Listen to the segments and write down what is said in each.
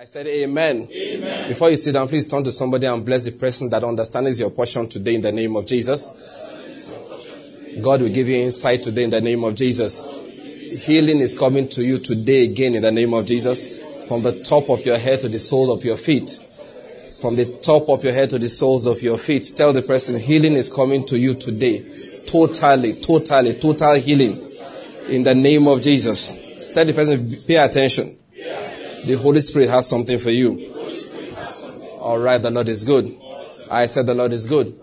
I said amen. Amen. Before you sit down, please turn to somebody and bless the person that understands your portion today in the name of Jesus. God will give you insight today in the name of Jesus. Healing is coming to you today again in the name of Jesus. From the top of your head to the sole of your feet. From the top of your head to the soles of your feet. Tell the person, healing is coming to you today. Total healing in the name of Jesus. Tell the person, pay attention. The Holy Spirit has something for you. All right, the Lord is good. I said the Lord is good.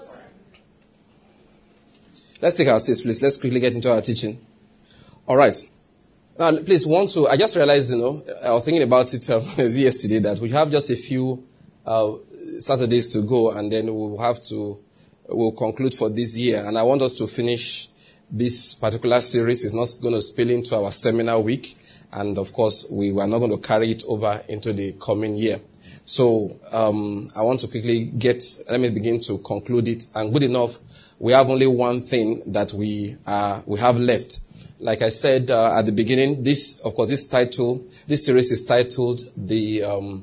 Let's take our seats, please. Let's quickly get into our teaching. All right. Now, please, I just realized, I was thinking about it yesterday that we have just a few Saturdays to go, and then we'll conclude for this year. And I want us to finish this particular series. It's not going to spill into our seminar week. And of course, we are not going to carry it over into the coming year. So, I want to quickly let me begin to conclude it. And good enough, we have only one thing that we have left. Like I said at the beginning, this series is titled The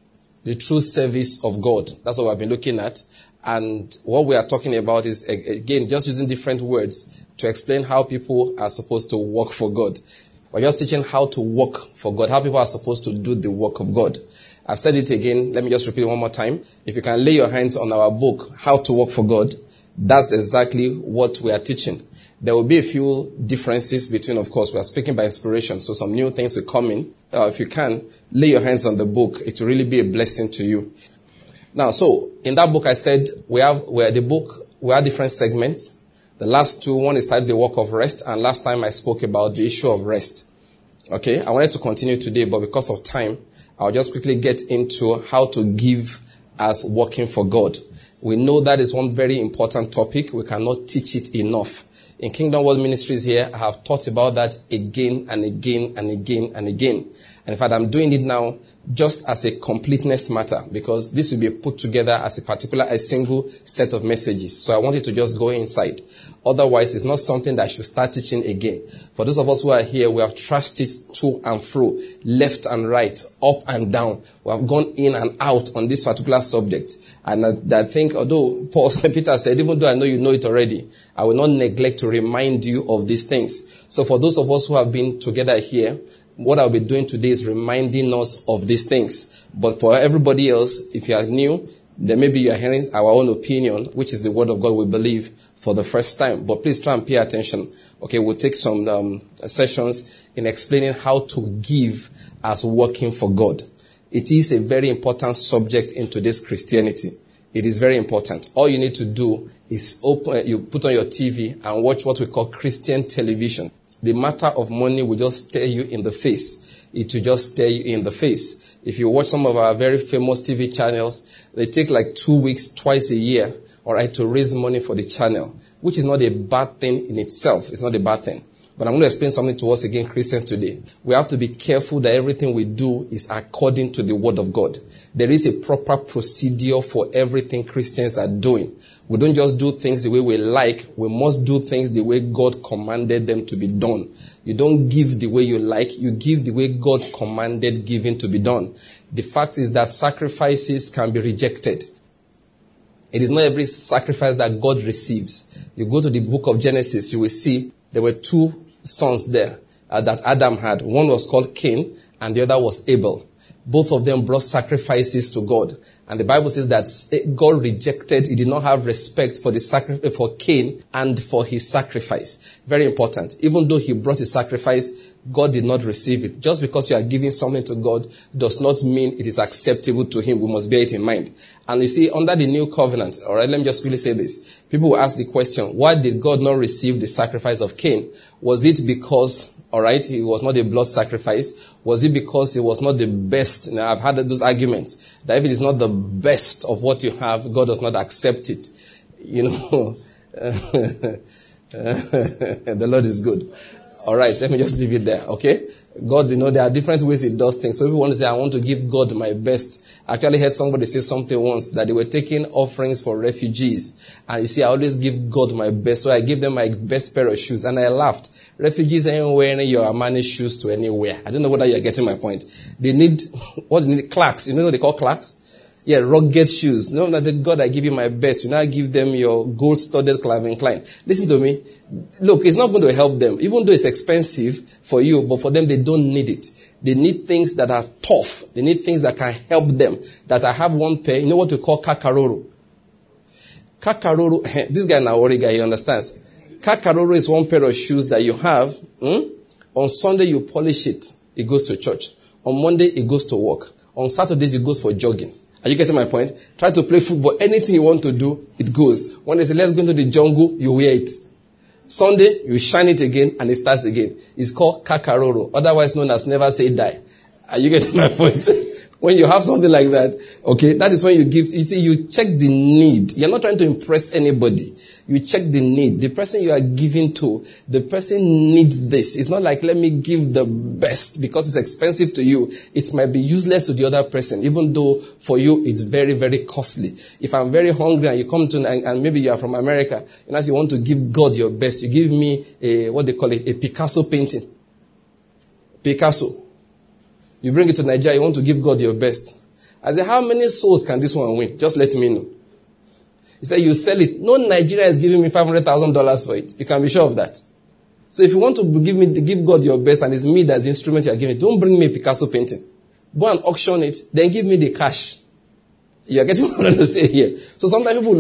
True Service of God. That's what we've been looking at. And what we are talking about is, again, just using different words to explain how people are supposed to work for God. We're just teaching how to work for God, how people are supposed to do the work of God. I've said it again. Let me just repeat it one more time. If you can lay your hands on our book, How to Work for God, that's exactly what we are teaching. There will be a few differences between, of course, we are speaking by inspiration, so some new things will come in. If you can, lay your hands on the book. It will really be a blessing to you. Now, so, in that book I said, we have different segments. The last two, one is titled The Work of Rest, and last time I spoke about the issue of rest. Okay, I wanted to continue today, but because of time, I'll just quickly get into how to give as working for God. We know that is one very important topic. We cannot teach it enough. In Kingdom World Ministries here, I have taught about that again and again and again and again. And in fact, I'm doing it now just as a completeness matter, because this will be put together as a single set of messages. So I want you to just go inside. Otherwise, it's not something that I should start teaching again. For those of us who are here, we have trashed it to and fro, left and right, up and down. We have gone in and out on this particular subject. And I think, although Peter said, even though I know you know it already, I will not neglect to remind you of these things. So for those of us who have been together here, what I'll be doing today is reminding us of these things. But for everybody else, if you are new, then maybe you are hearing our own opinion, which is the word of God we believe, for the first time. But please try and pay attention. Okay, we'll take some sessions in explaining how to give as working for God. It is a very important subject in today's Christianity. It is very important. All you need to do is you put on your TV and watch what we call Christian television. The matter of money will just stare you in the face. It will just stare you in the face. If you watch some of our very famous TV channels, they take like 2 weeks, twice a year, to raise money for the channel, which is not a bad thing in itself. It's not a bad thing. But I'm going to explain something to us again, Christians today. We have to be careful that everything we do is according to the word of God. There is a proper procedure for everything Christians are doing. We don't just do things the way we like. We must do things the way God commanded them to be done. You don't give the way you like. You give the way God commanded giving to be done. The fact is that sacrifices can be rejected. It is not every sacrifice that God receives. You go to the book of Genesis, you will see there were two sons there that Adam had. One was called Cain and the other was Abel. Both of them brought sacrifices to God. And the Bible says that God rejected, he did not have respect for the sacrifice for Cain and for his sacrifice. Very important. Even though he brought a sacrifice, God did not receive it. Just because you are giving something to God does not mean it is acceptable to him. We must bear it in mind. And you see, under the new covenant, all right, let me just really say this. People will ask the question, why did God not receive the sacrifice of Cain? Was it because, all right, he was not a blood sacrifice? Was it because he was not the best? Now, I've had those arguments that if it is not the best of what you have, God does not accept it. The Lord is good. All right, let me just leave it there, okay? God, there are different ways he does things. So if you want to say, I want to give God my best. I actually heard somebody say something once that they were taking offerings for refugees. And you see, I always give God my best. So I give them my best pair of shoes. And I laughed. Refugees ain't wearing your Armani shoes to anywhere. I don't know whether you're getting my point. They need, what they need? Clarks. You know what they call Clarks? Yeah, rugged shoes. No, that God, I give you my best. You now give them your gold-studded Calvin Klein. Listen to me. Look, it's not going to help them. Even though it's expensive for you, but for them, they don't need it. They need things that are tough. They need things that can help them. That I have one pair. You know what we call kakaroro? Kakaroro, this guy now, worry guy, he understands. Kakaroro is one pair of shoes that you have. On Sunday, you polish it. It goes to church. On Monday, it goes to work. On Saturdays, it goes for jogging. Are you getting my point? Try to play football. Anything you want to do, it goes. When they say, let's go into the jungle, you wear it. Sunday, you shine it again, and it starts again. It's called kakaroro, otherwise known as never say die. Are you getting my point? When you have something like that, okay, that is when you give. You see, you check the need. You're not trying to impress anybody. You check the need. The person you are giving to, the person needs this. It's not like, let me give the best because it's expensive to you. It might be useless to the other person, even though for you it's very, very costly. If I'm very hungry and you come to, and maybe you are from America, and as you want to give God your best, you give me a, what they call it, a Picasso painting. Picasso. You bring it to Nigeria, you want to give God your best. I say, how many souls can this one win? Just let me know. He said, you sell it. No Nigeria is giving me $500,000 for it. You can be sure of that. So if you want to give God your best and it's me that's the instrument you are giving, don't bring me a Picasso painting. Go and auction it, then give me the cash. You are getting what I'm saying here. So sometimes people,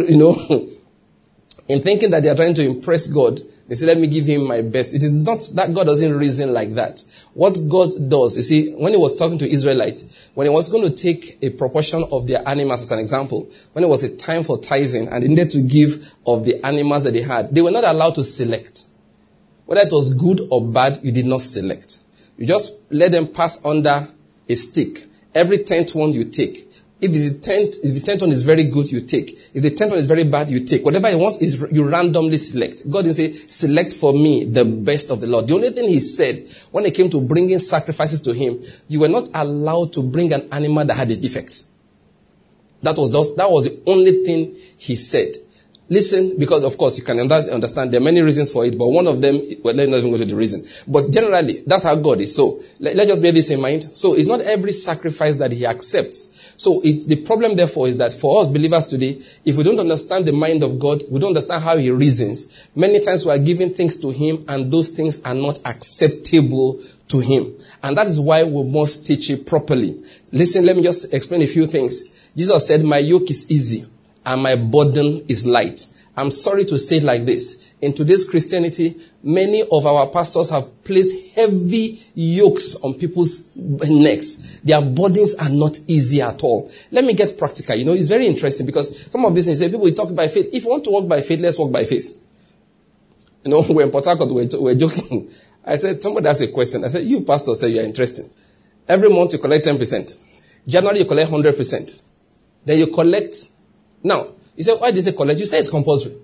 in thinking that they are trying to impress God, they say, let me give him my best. It is not that God doesn't reason like that. What God does, you see, when he was talking to Israelites, when he was going to take a proportion of their animals as an example, when it was a time for tithing and they needed to give of the animals that they had, they were not allowed to select. Whether it was good or bad, you did not select. You just let them pass under a stick. Every 10th one you take. If the 10th one is very good, you take. If the 10th one is very bad, you take. Whatever he wants is you randomly select. God didn't say, select for me the best of the Lord. The only thing he said, when it came to bringing sacrifices to him, you were not allowed to bring an animal that had a defect. That was the only thing he said. Listen, because of course you can understand there are many reasons for it, but one of them, well, let's not even go to the reason. But generally, that's how God is. So let's just bear this in mind. So it's not every sacrifice that he accepts. So the problem therefore is that for us believers today, if we don't understand the mind of God, we don't understand how he reasons, many times we are giving things to him and those things are not acceptable to him. And that is why we must teach it properly. Listen, let me just explain a few things. Jesus said, my yoke is easy and my burden is light. I'm sorry to say it like this. In today's Christianity, many of our pastors have placed heavy yokes on people's necks. Their burdens are not easy at all. Let me get practical. It's very interesting because some of these things, people talk by faith. If you want to walk by faith, let's walk by faith. We're in Port Harcourt, we're joking. I said, somebody asked a question. I said, you pastor said you are interesting. Every month you collect 10%. January you collect 100%. Then you collect. Now, you say, why did they say collect? You say it's compulsory.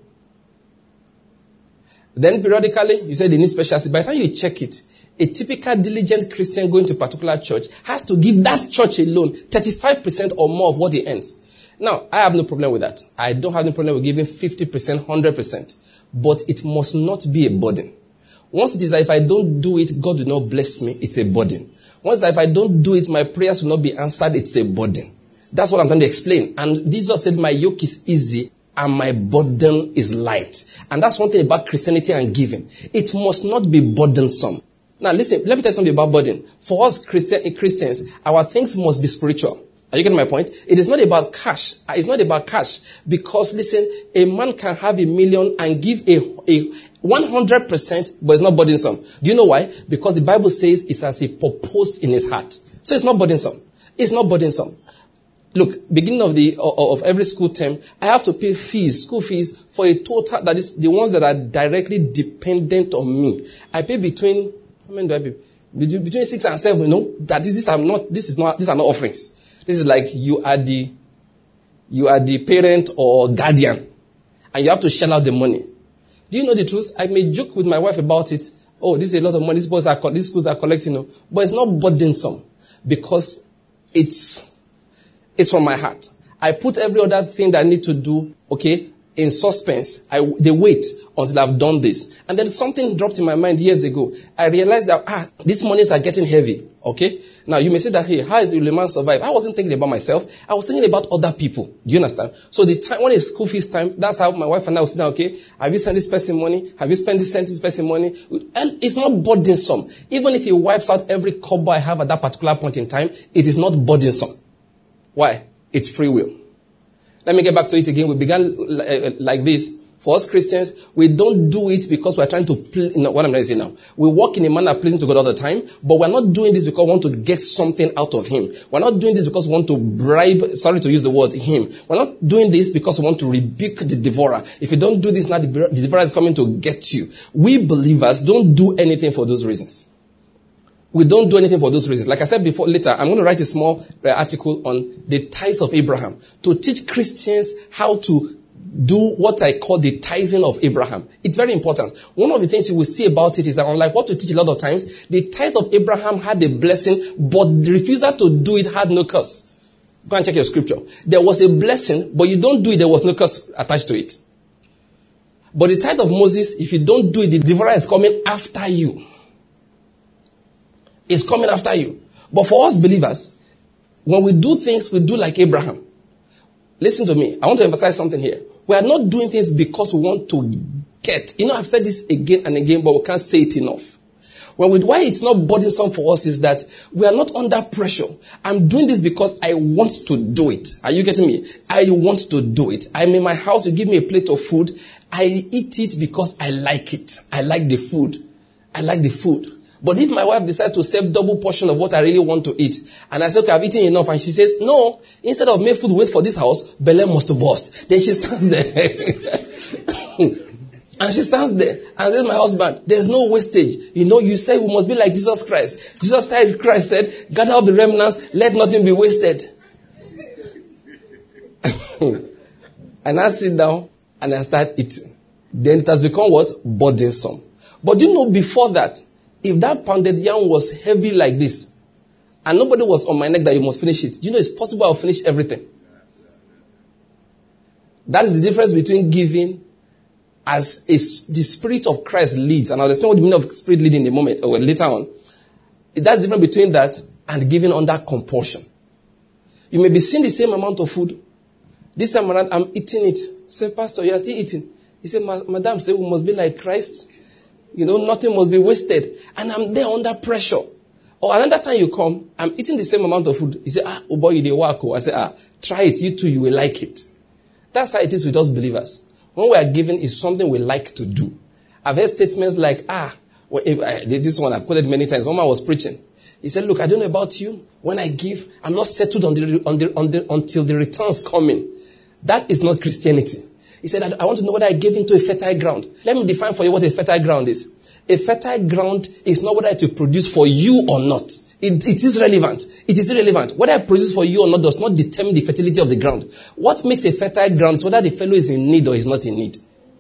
Then periodically, you say they need specialty. By the time you check it, a typical diligent Christian going to a particular church has to give that church alone 35% or more of what he earns. Now, I have no problem with that. I don't have no problem with giving 50%, 100%. But it must not be a burden. Once it is that if I don't do it, God will not bless me, it's a burden. Once that if I don't do it, my prayers will not be answered, it's a burden. That's what I'm trying to explain. And Jesus said, my yoke is easy and my burden is light. And that's one thing about Christianity and giving. It must not be burdensome. Now listen, let me tell you something about burden. For us Christians, our things must be spiritual. Are you getting my point? It is not about cash. It's not about cash. Because listen, a man can have $1 million and give a 100%, but it's not burdensome. Do you know why? Because the Bible says it's as he purposed in his heart. So it's not burdensome. It's not burdensome. Look, beginning of every school term, I have to pay school fees for a total, that is the ones that are directly dependent on me. I pay between, how many do I pay? Between 6 and 7, these are not offerings. This is like you are the parent or guardian, and you have to shell out the money. Do you know the truth? I may joke with my wife about it. Oh, this is a lot of money. These schools are collecting, but it's not burdensome because it's from my heart. I put every other thing that I need to do, in suspense. The weight until I've done this. And then something dropped in my mind years ago. I realized that, these monies are getting heavy. Okay? Now, you may say that, hey, how is the man survive? I wasn't thinking about myself. I was thinking about other people. Do you understand? So the time, when it's school fees time, that's how my wife and I will sit down, okay, have you sent this person money? Have you spent this person money? And it's not burdensome. Even if he wipes out every kobo I have at that particular point in time, it is not burdensome. Why? It's free will. Let me get back to it again. We began like this. For us Christians, we don't do it because we're trying to what I'm trying to say now. We walk in a manner pleasing to God all the time, but we're not doing this because we want to get something out of Him. We're not doing this because we want to bribe, sorry to use the word, Him. We're not doing this because we want to rebuke the devourer. If you don't do this now, the devourer is coming to get you. We believers don't do anything for those reasons. We don't do anything for those reasons. Like I said before, later, I'm going to write a small article on the tithes of Abraham to teach Christians how to do what I call the tithing of Abraham. It's very important. One of the things you will see about it is that, unlike what we teach a lot of times, the tithe of Abraham had a blessing, but the refusal to do it had no curse. Go and check your scripture. There was a blessing, but you don't do it, there was no curse attached to it. But the tithe of Moses, if you don't do it, the devourer is coming after you. It's coming after you. But for us believers, when we do things, we do like Abraham. Listen to me. I want to emphasize something here. We are not doing things because we want to get. I've said this again and again, but we can't say it enough. Why it's not burdensome for us is that we are not under pressure. I'm doing this because I want to do it. Are you getting me? I want to do it. I'm in my house. You give me a plate of food. I eat it because I like it. I like the food. I like the food. But if my wife decides to save double portion of what I really want to eat, and I say, okay, I've eaten enough, and she says, no, instead of make food wait for this house, Belen must burst. Then she stands there. And she stands there and says, my husband, there's no wastage. You say we must be like Jesus Christ. Christ said, gather up the remnants, let nothing be wasted. And I sit down and I start eating. Then it has become what? Burdensome. But before that, if that pounded yam was heavy like this, and nobody was on my neck that you must finish it, it's possible I'll finish everything. That is the difference between giving as the Spirit of Christ leads. And I'll explain what the meaning of Spirit leading in a moment, or later on. That's the difference between that and giving under compulsion. You may be seeing the same amount of food. This time around, I'm eating it. Say, Pastor, you are still eating. He said, Madam, say we must be like Christ. Nothing must be wasted. And I'm there under pressure. Or another time you come, I'm eating the same amount of food. You say, oh boy, you dey work. I say, try it. You too, you will like it. That's how it is with us believers. When we are given is something we like to do. I've heard statements like, this one I've quoted many times. One man was preaching. He said, look, I don't know about you. When I give, I'm not settled until the returns come in. That is not Christianity. He said, I want to know whether I gave into a fertile ground. Let me define for you what a fertile ground is. A fertile ground is not whether it will produce for you or not. It is relevant. It is irrelevant. Whether it produces for you or not does not determine the fertility of the ground. What makes a fertile ground is whether the fellow is in need or is not in need.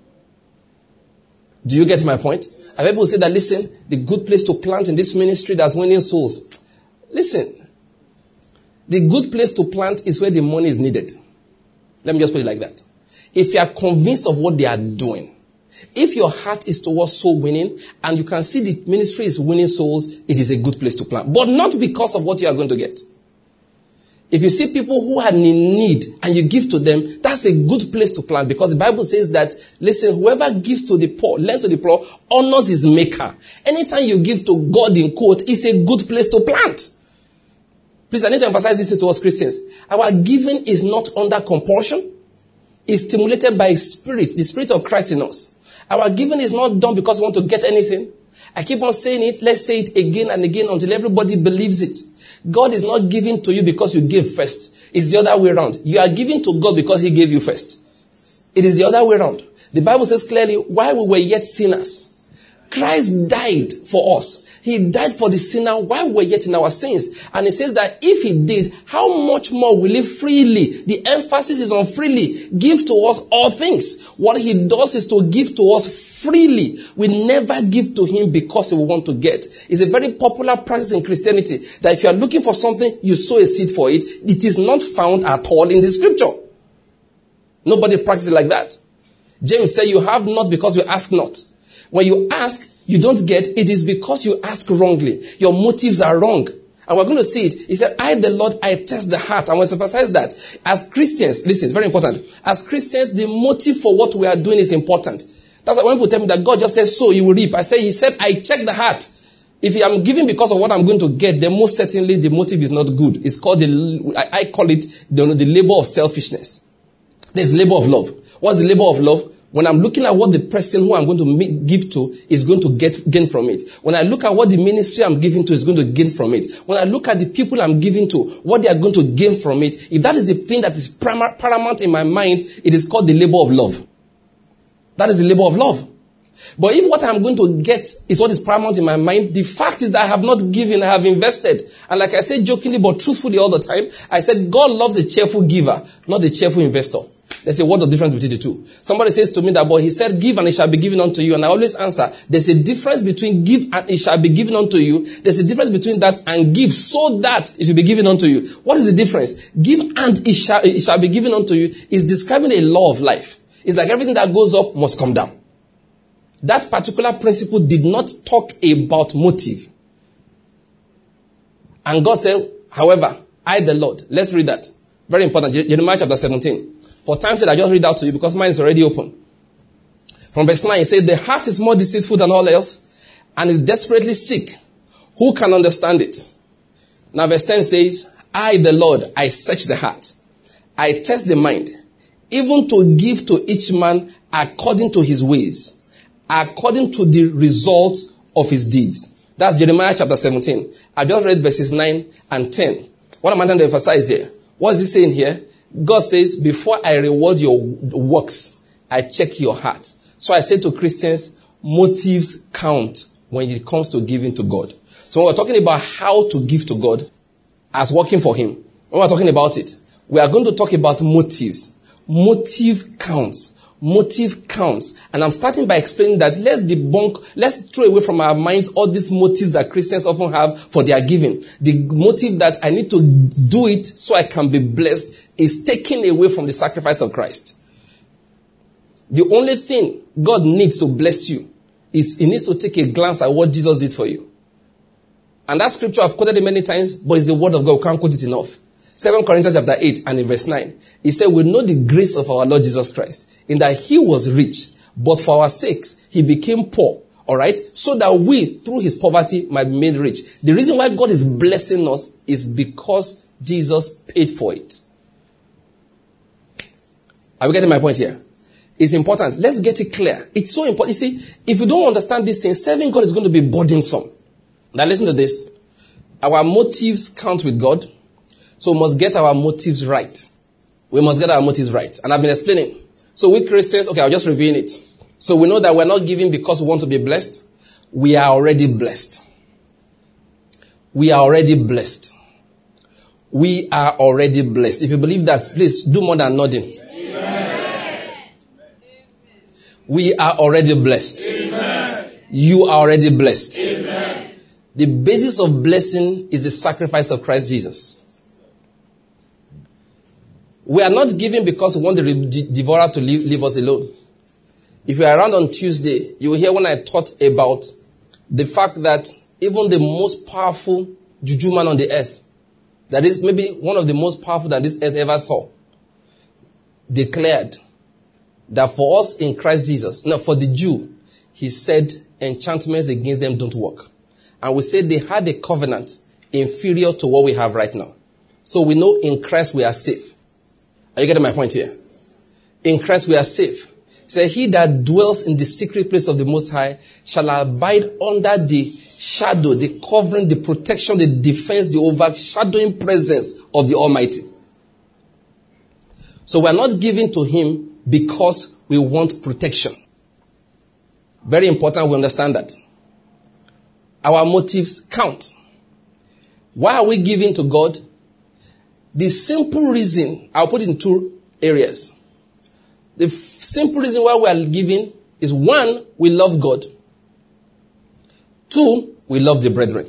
Do you get my point? And people say that, listen, the good place to plant in this ministry that's winning souls. Listen, the good place to plant is where the money is needed. Let me just put it like that. If you are convinced of what they are doing, if your heart is towards soul winning, and you can see the ministry is winning souls, it is a good place to plant. But not because of what you are going to get. If you see people who are in need and you give to them, that's a good place to plant, because the Bible says that, listen, whoever gives to the poor, lends to the poor, honors his maker. Anytime you give to God in quote, it's a good place to plant. Please, I need to emphasize this to us Christians. Our giving is not under compulsion. It's stimulated by Spirit, the Spirit of Christ in us. Our giving is not done because we want to get anything. I keep on saying it. Let's say it again and again until everybody believes it. God is not giving to you because you gave first. It's the other way around. You are giving to God because He gave you first. It is the other way around. The Bible says clearly, while we were yet sinners, Christ died for us. He died for the sinner while we were yet in our sins. And it says that if He did, how much more will He freely, the emphasis is on freely, give to us all things. What He does is to give to us freely. We never give to Him because we want to get. It's a very popular practice in Christianity that if you are looking for something, you sow a seed for it. It is not found at all in the scripture. Nobody practices like that. James said, you have not because you ask not. When you ask, you don't get, it is because you ask wrongly. Your motives are wrong. And we're going to see it. He said, I, the Lord, I test the heart. I want to emphasize that. As Christians, listen, it's very important. As Christians, the motive for what we are doing is important. That's why when people tell me that God just says, so you will reap. I say, he said, I check the heart. If I'm giving because of what I'm going to get, then most certainly the motive is not good. It's called I call it the labor of selfishness. There's labor of love. What's the labor of love? When I'm looking at what the person who I'm going to give to is going to gain from it. When I look at what the ministry I'm giving to is going to gain from it. When I look at the people I'm giving to, what they are going to gain from it. If that is the thing that is paramount in my mind, it is called the labor of love. That is the labor of love. But if what I'm going to get is what is paramount in my mind, the fact is that I have not given, I have invested. And like I said jokingly but truthfully all the time, I said God loves a cheerful giver, not a cheerful investor. There's a word of difference between the two. Somebody says to me that, but he said, give and it shall be given unto you. And I always answer, there's a difference between give and it shall be given unto you. There's a difference between that and give so that it will be given unto you. What is the difference? Give and it shall be given unto you is describing a law of life. It's like everything that goes up must come down. That particular principle did not talk about motive. And God said, however, I the Lord. Let's read that. Very important. Jeremiah chapter 17. For time's sake, I just read out to you because mine is already open. From verse 9, it says, the heart is more deceitful than all else and is desperately sick. Who can understand it? Now verse 10 says, I, the Lord, I search the heart. I test the mind, even to give to each man according to his ways, according to the results of his deeds. That's Jeremiah chapter 17. I just read verses 9 and 10. What am I trying to emphasize here? What is he saying here? God says, before I reward your works, I check your heart. So I say to Christians, motives count when it comes to giving to God. So when we're talking about how to give to God as working for him, when we're talking about it, we are going to talk about motives. Motive counts. Motive counts. And I'm starting by explaining that let's throw away from our minds all these motives that Christians often have for their giving. The motive that I need to do it so I can be blessed is taken away from the sacrifice of Christ. The only thing God needs to bless you is he needs to take a glance at what Jesus did for you. And that scripture I've quoted it many times, but it's the word of God. We can't quote it enough. 2 Corinthians chapter 8 and in verse 9. He said, we know the grace of our Lord Jesus Christ, in that he was rich, but for our sakes, he became poor. All right? So that we, through his poverty, might be made rich. The reason why God is blessing us is because Jesus paid for it. Are we getting my point here? It's important. Let's get it clear. It's so important. You see, if you don't understand these things, serving God is going to be burdensome. Now listen to this. Our motives count with God. So we must get our motives right. We must get our motives right. And I've been explaining. So we Christians, okay, I'll just review it. So we know that we're not giving because we want to be blessed. We are already blessed. We are already blessed. We are already blessed. If you believe that, please do more than nodding. Amen. We are already blessed. Amen. You are already blessed. Amen. The basis of blessing is the sacrifice of Christ Jesus. We are not giving because we want the devourer to leave us alone. If you are around on Tuesday, you will hear when I taught about the fact that even the most powerful juju man on the earth, that is maybe one of the most powerful that this earth ever saw, declared that for us in Christ Jesus, now for the Jew, he said enchantments against them don't work. And we said they had a covenant inferior to what we have right now. So we know in Christ we are safe. Are you getting my point here? In Christ we are safe. Say, he that dwells in the secret place of the Most High shall abide under the shadow, the covering, the protection, the defense, the overshadowing presence of the Almighty. So we are not giving to him because we want protection. Very important we understand that. Our motives count. Why are we giving to God? The simple reason, I'll put it in two areas. The simple reason why we are giving is, one, we love God. Two, we love the brethren.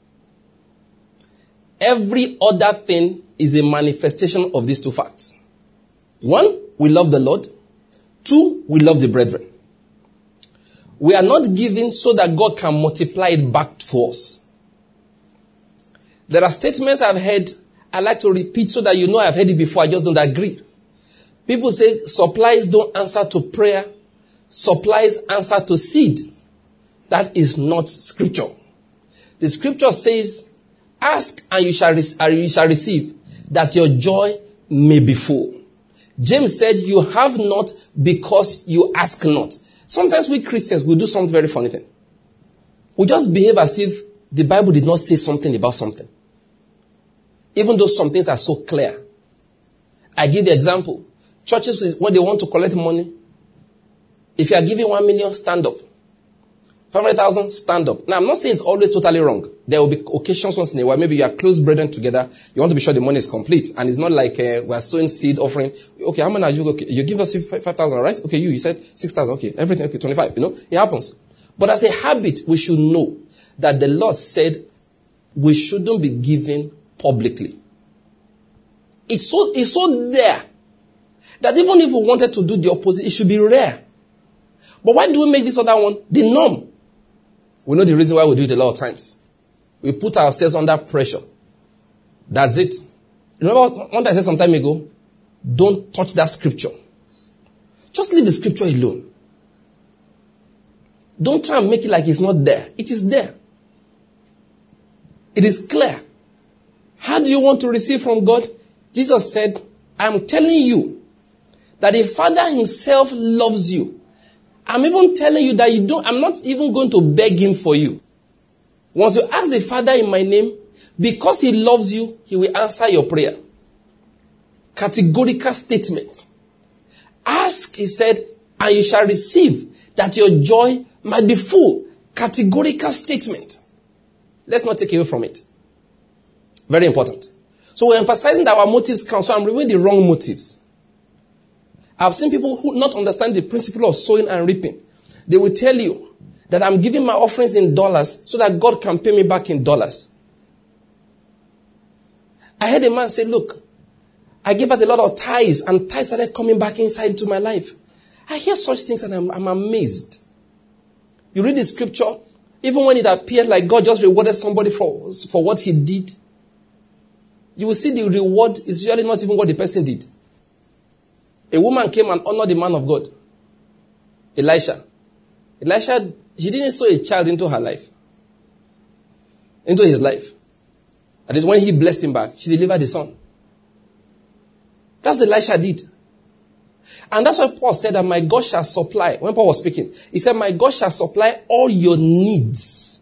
Every other thing is a manifestation of these two facts. One, we love the Lord. 2, we love the brethren. We are not giving so that God can multiply it back to us. There are statements I've heard, I like to repeat so that you know I've heard it before, I just don't agree. People say supplies don't answer to prayer. Supplies answer to seed. That is not scripture. The scripture says, ask and you shall receive, that your joy may be full. James said, you have not because you ask not. Sometimes we Christians will do something very funny thing. We just behave as if the Bible did not say something about something. Even though some things are so clear. I give the example. Churches, when they want to collect money, if you are giving 1 million, stand up. 500,000, stand up. Now, I'm not saying it's always totally wrong. There will be occasions once in a while. Maybe you are close brethren together. You want to be sure the money is complete. And it's not like we are sowing seed offering. Okay, how many are you? Okay, you give us 5,000, right? Okay, you said 6,000. Okay, everything. Okay, 25. It happens. But as a habit, we should know that the Lord said we shouldn't be giving publicly. It's so there that even if we wanted to do the opposite, it should be rare. But why do we make this other one the norm? We know the reason why we do it a lot of times. We put ourselves under pressure. That's it. Remember one time I said some time ago, don't touch that scripture. Just leave the scripture alone. Don't try and make it like it's not there. It is there. It is clear. How do you want to receive from God? Jesus said, I'm telling you that the Father himself loves you. I'm even telling you that I'm not even going to beg him for you. Once you ask the Father in my name, because he loves you, he will answer your prayer. Categorical statement. Ask, he said, and you shall receive, that your joy might be full. Categorical statement. Let's not take away from it. Very important. So we're emphasizing that our motives count. So I'm removing the wrong motives. I've seen people who not understand the principle of sowing and reaping. They will tell you that I'm giving my offerings in dollars so that God can pay me back in dollars. I heard a man say, look, I gave out a lot of tithes and tithes started coming back inside into my life. I hear such things and I'm amazed. You read the scripture, even when it appeared like God just rewarded somebody for what he did, you will see the reward is usually not even what the person did. A woman came and honored the man of God, Elisha. Elisha, she didn't sow a child into her life, into his life. And it's when he blessed him back, she delivered a son. That's what Elisha did. And that's why Paul said that my God shall supply. When Paul was speaking, he said, my God shall supply all your needs.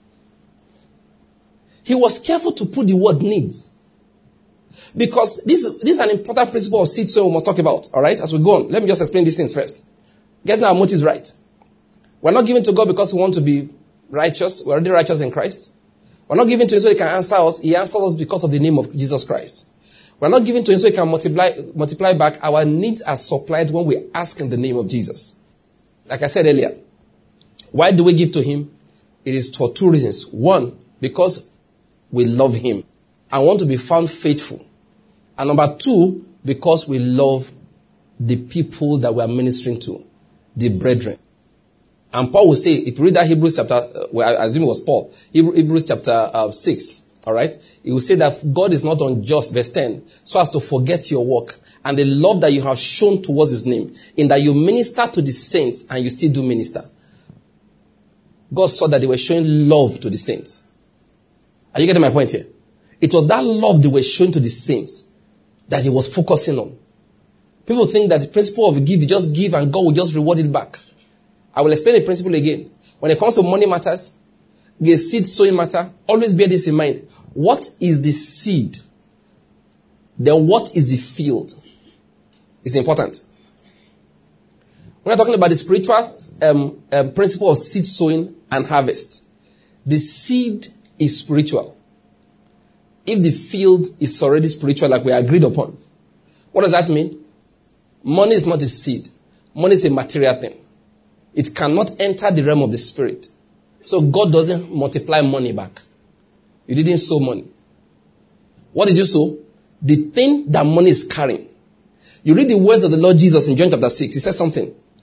He was careful to put the word needs. Because this is an important principle of seed sowing we must talk about. All right, as we go on, let me just explain these things first. Getting our motives right. We're not giving to God because we want to be righteous. We're already righteous in Christ. We're not giving to him so he can answer us. He answers us because of the name of Jesus Christ. We're not giving to him so he can multiply back. Our needs are supplied when we ask in the name of Jesus. Like I said earlier, why do we give to him? It is for two reasons. One, because we love him and want to be found faithful. And number two, because we love the people that we are ministering to, the brethren. And Paul will say, if you read that Hebrews chapter, well, I assume it was Paul, Hebrews chapter 6, all right? He will say that God is not unjust, verse 10, so as to forget your work and the love that you have shown towards his name, in that you minister to the saints and you still do minister. God saw that they were showing love to the saints. Are you getting my point here? It was that love they were showing to the saints that he was focusing on. People think that the principle of give, you just give and God will just reward it back. I will explain the principle again. When it comes to money matters, the seed sowing matter, always bear this in mind. What is the seed? Then what is the field? It's important. When we're talking about the spiritual principle of seed sowing and harvest, the seed is spiritual. If the field is already spiritual, like we agreed upon, what does that mean? Money is not a seed. Money is a material thing. It cannot enter the realm of the spirit. So God doesn't multiply money back. You didn't sow money. What did you sow? The thing that money is carrying. You read the words of the Lord Jesus in John chapter 6. He says something.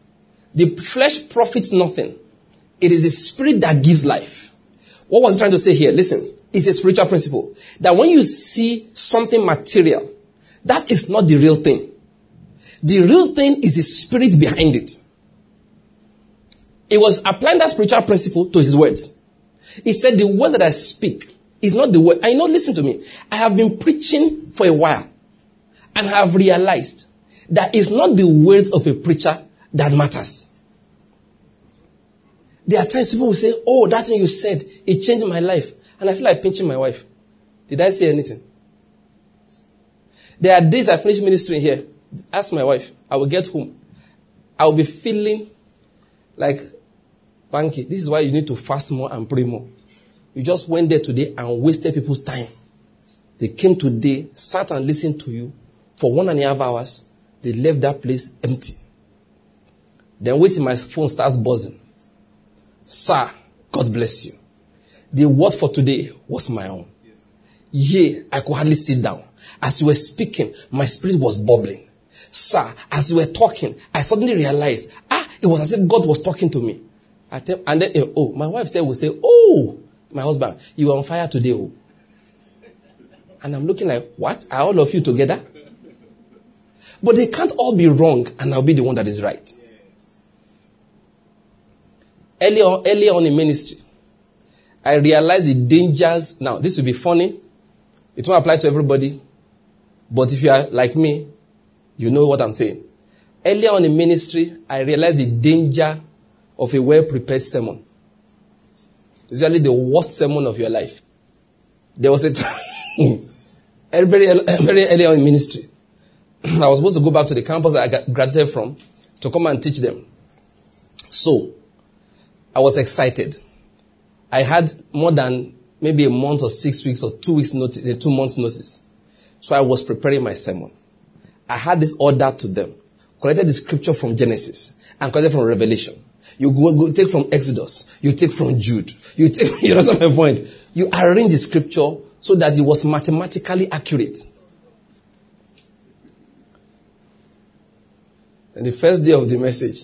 The flesh profits nothing. It is the spirit that gives life. What was he trying to say here? Listen, it's a spiritual principle. That when you see something material, that is not the real thing. The real thing is the spirit behind it. He was applying that spiritual principle to his words. He said, the words that I speak is not the word. I know, listen to me. I have been preaching for a while and have realized that it's not the words of a preacher that matters. There are times people will say, oh, that thing you said, it changed my life. And I feel like pinching my wife. Did I say anything? There are days I finish ministry here. Ask my wife. I will get home. I will be feeling like, Banky, this is why you need to fast more and pray more. You just went there today and wasted people's time. They came today, sat and listened to you for 1.5 hours. They left that place empty. Then wait till my phone starts buzzing. Sir, God bless you. The word for today was my own. Yea, I could hardly sit down. As you were speaking, my spirit was bubbling. Sir, as you were talking, I suddenly realized, it was as if God was talking to me. And then, my wife will say, oh, my husband, you are on fire today. Oh. And I'm looking like, what? Are all of you together? But they can't all be wrong, and I'll be the one that is right. Early on in ministry, I realized the dangers. Now, this will be funny. It won't apply to everybody. But if you are like me, you know what I'm saying. Early on in ministry, I realized the danger of a well-prepared sermon. It's usually the worst sermon of your life. There was a time, very early on in ministry, I was supposed to go back to the campus that I graduated from to come and teach them. So, I was excited. I had more than maybe a month or 6 weeks or 2 weeks notice, 2 months notice. So I was preparing my sermon. I had this order to them. Collected the scripture from Genesis and collected from Revelation. You go take from Exodus. You take from Jude. You understand my point? You arrange the scripture so that it was mathematically accurate. And the first day of the message,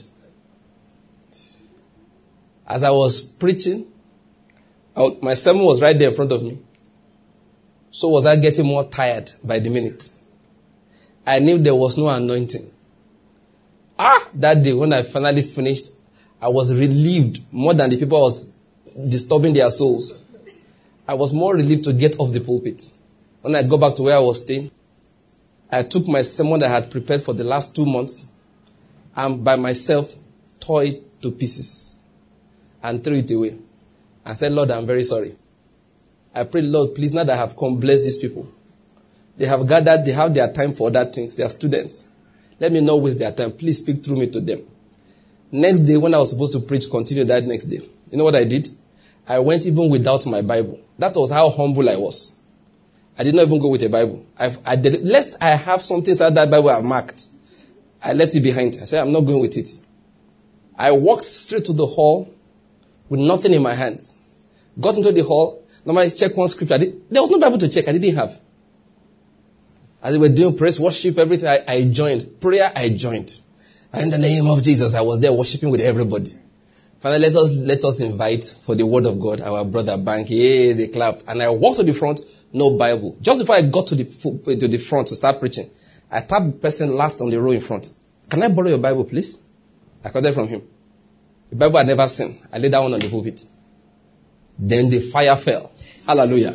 as I was preaching, my sermon was right there in front of me. So was I getting more tired by the minute. I knew there was no anointing. That day when I finally finished, I was relieved more than the people was disturbing their souls. I was more relieved to get off the pulpit. When I go back to where I was staying, I took my sermon that I had prepared for the last 2 months and by myself tore it to pieces and threw it away. I said, Lord, I'm very sorry. I prayed, Lord, please, now that I have come, bless these people. They have gathered, they have their time for other things. They are students. Let me not waste their time. Please speak through me to them. Next day, when I was supposed to preach, continue that next day. You know what I did? I went even without my Bible. That was how humble I was. I did not even go with a Bible. Lest I have something inside that Bible I've marked. I left it behind. I said, I'm not going with it. I walked straight to the hall with nothing in my hands. Got into the hall. Normally check one scripture. There was no Bible to check. I didn't have. As they were doing praise, worship, everything, I joined. Prayer, I joined. And in the name of Jesus, I was there worshiping with everybody. Finally, let us invite for the word of God our brother Banky. Hey, they clapped. And I walked to the front, no Bible. Just before I got to the front to start preaching, I tapped the person last on the row in front. Can I borrow your Bible, please? I got it from him. The Bible I'd never seen. I laid that one on the pulpit. Then the fire fell. Hallelujah.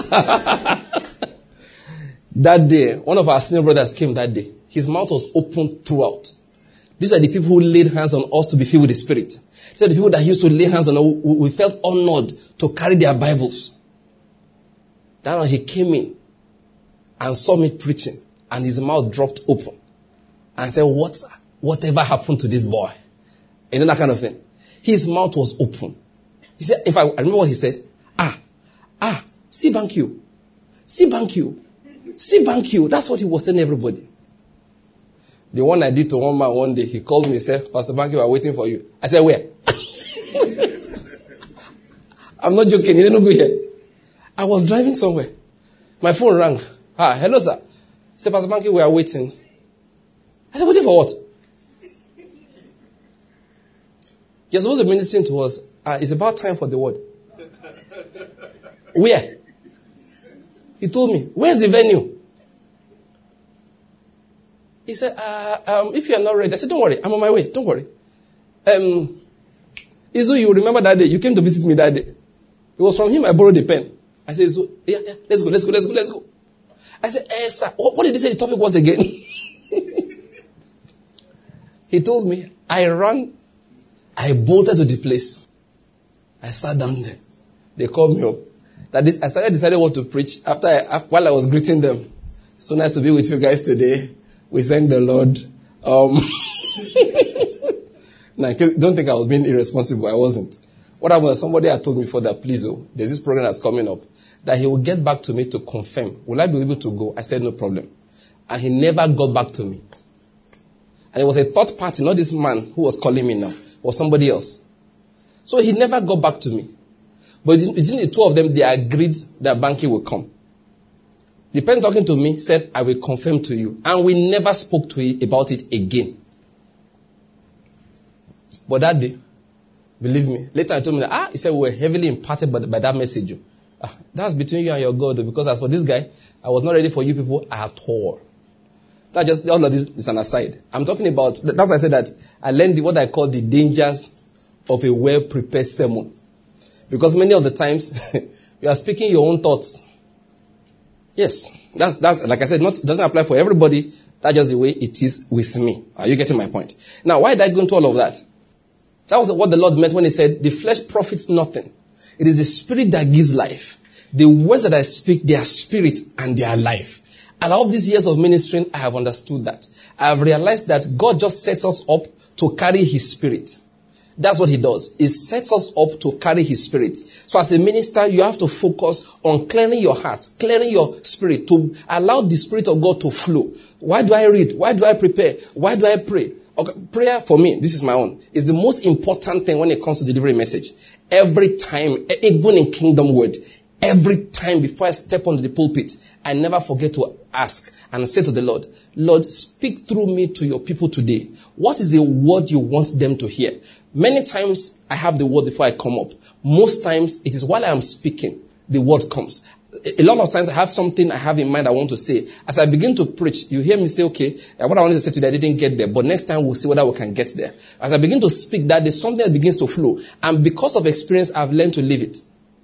That day, one of our senior brothers came that day. His mouth was open throughout. These are the people who laid hands on us to be filled with the Spirit. These are the people that used to lay hands on us. We felt honored to carry their Bibles. That one, he came in and saw me preaching, and his mouth dropped open. And said, whatever happened to this boy? You know, that kind of thing. His mouth was open. He said, in fact, I remember what he said. See Banky. See Banky. See Banky. That's what he was telling everybody. The one I did to one man one day, he called me and said, Pastor Banky, we're waiting for you. I said, where? I'm not joking. He didn't go here. I was driving somewhere. My phone rang. Hello, sir. He said, Pastor Banky, we are waiting. I said, waiting for what? You're supposed to be ministering to us. It's about time for the word. Where? He told me, where's the venue? He said, if you're not ready. I said, don't worry, I'm on my way. Don't worry. Izu, you remember that day? You came to visit me that day. It was from him I borrowed the pen. I said, Izu, yeah, let's go. I said, sir, what did he say the topic was again? He told me, I bolted to the place. I sat down there. They called me up. I decided what to preach while I was greeting them. So nice to be with you guys today. We thank the Lord. Now, don't think I was being irresponsible. I wasn't. What happened? Somebody had told me before that, please, there's this program that's coming up, that he will get back to me to confirm. Will I be able to go? I said, no problem. And he never got back to me. And it was a third party, not this man who was calling me now. It was somebody else. So he never got back to me. But between the two of them, they agreed that Banky will come. The person talking to me said, I will confirm to you. And we never spoke to him about it again. But that day, believe me, later I told me that, he said we were heavily impacted by that message. That's between you and your God. Because as for this guy, I was not ready for you people at all. That just, all of this is an aside. I'm talking about, that's why I said that I learned what I call the dangers of a well-prepared sermon. Because many of the times, you are speaking your own thoughts. Yes, that's like I said, doesn't apply for everybody. That's just the way it is with me. Are you getting my point? Now, why did I go into all of that? That was what the Lord meant when he said, the flesh profits nothing. It is the spirit that gives life. The words that I speak, they are spirit and they are life. And all these years of ministering, I have understood that. I have realized that God just sets us up to carry his spirit. That's what he does. He sets us up to carry his spirit. So as a minister, you have to focus on clearing your heart, clearing your spirit, to allow the spirit of God to flow. Why do I read? Why do I prepare? Why do I pray? Okay, prayer for me, this is my own, is the most important thing when it comes to delivering a message. Every time, even in Kingdom Word, every time before I step onto the pulpit, I never forget to ask and say to the Lord, Lord, speak through me to your people today. What is the word you want them to hear? Many times I have the word before I come up. Most times it is while I am speaking, the word comes. A lot of times I have something I have in mind I want to say. As I begin to preach, you hear me say, okay, what I wanted to say today, I didn't get there. But next time we'll see whether we can get there. As I begin to speak that, there's something that begins to flow. And because of experience, I've learned to live it.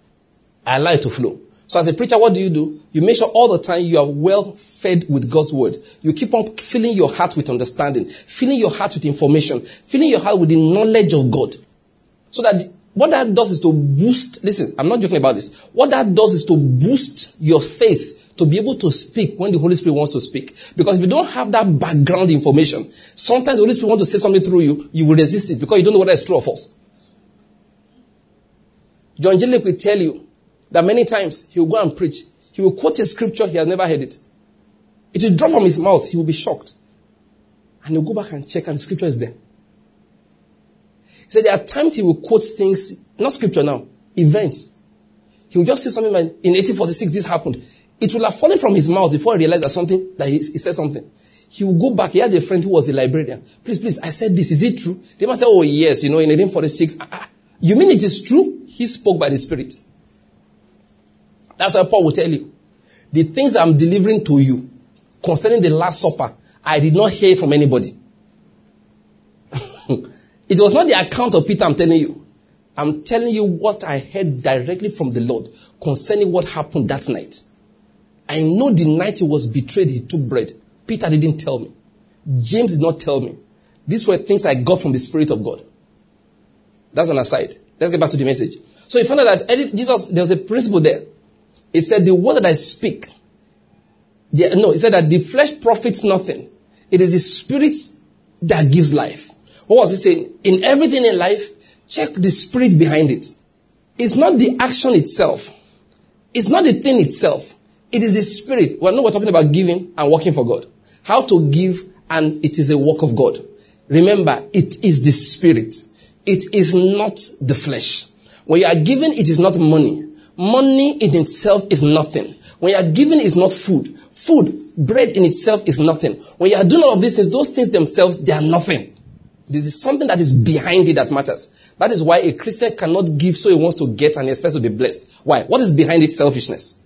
I allow it to flow. So as a preacher, what do? You make sure all the time you are well fed with God's word. You keep on filling your heart with understanding, filling your heart with information, filling your heart with the knowledge of God. So that what that does is to boost, listen, I'm not joking about this. What that does is to boost your faith to be able to speak when the Holy Spirit wants to speak. Because if you don't have that background information, sometimes the Holy Spirit wants to say something through you, you will resist it because you don't know whether it's true or false. John Jellick will tell you that many times he will go and preach. He will quote a scripture, he has never heard it. It will drop from his mouth, he will be shocked. And he'll go back and check and the scripture is there. He said there are times he will quote things, not scripture now, events. He will just say something like, in 1846 this happened. It will have fallen from his mouth before he realized that he said something. He will go back, he had a friend who was a librarian. Please, I said this, is it true? They must say, oh yes, in 1846. You mean it is true? He spoke by the Spirit. That's why Paul will tell you. The things I'm delivering to you concerning the Last Supper, I did not hear from anybody. It was not the account of Peter I'm telling you. I'm telling you what I heard directly from the Lord concerning what happened that night. I know the night he was betrayed, he took bread. Peter didn't tell me. James did not tell me. These were things I got from the Spirit of God. That's an aside. Let's get back to the message. So you find out that Jesus, there's a principle there. He said, the word that I speak, he said that the flesh profits nothing. It is the spirit that gives life. What was he saying? In everything in life, check the spirit behind it. It's not the action itself. It's not the thing itself. It is the spirit. We're talking about giving and working for God. How to give, and it is a work of God. Remember, it is the spirit. It is not the flesh. When you are giving, it is not money. Money in itself is nothing. When you are giving, it's not food. Bread in itself is nothing. When you are doing all of these things, those things themselves, they are nothing. This is something that is behind it that matters. That is why a Christian cannot give so he wants to get and expects to be blessed. Why? What is behind it? Selfishness.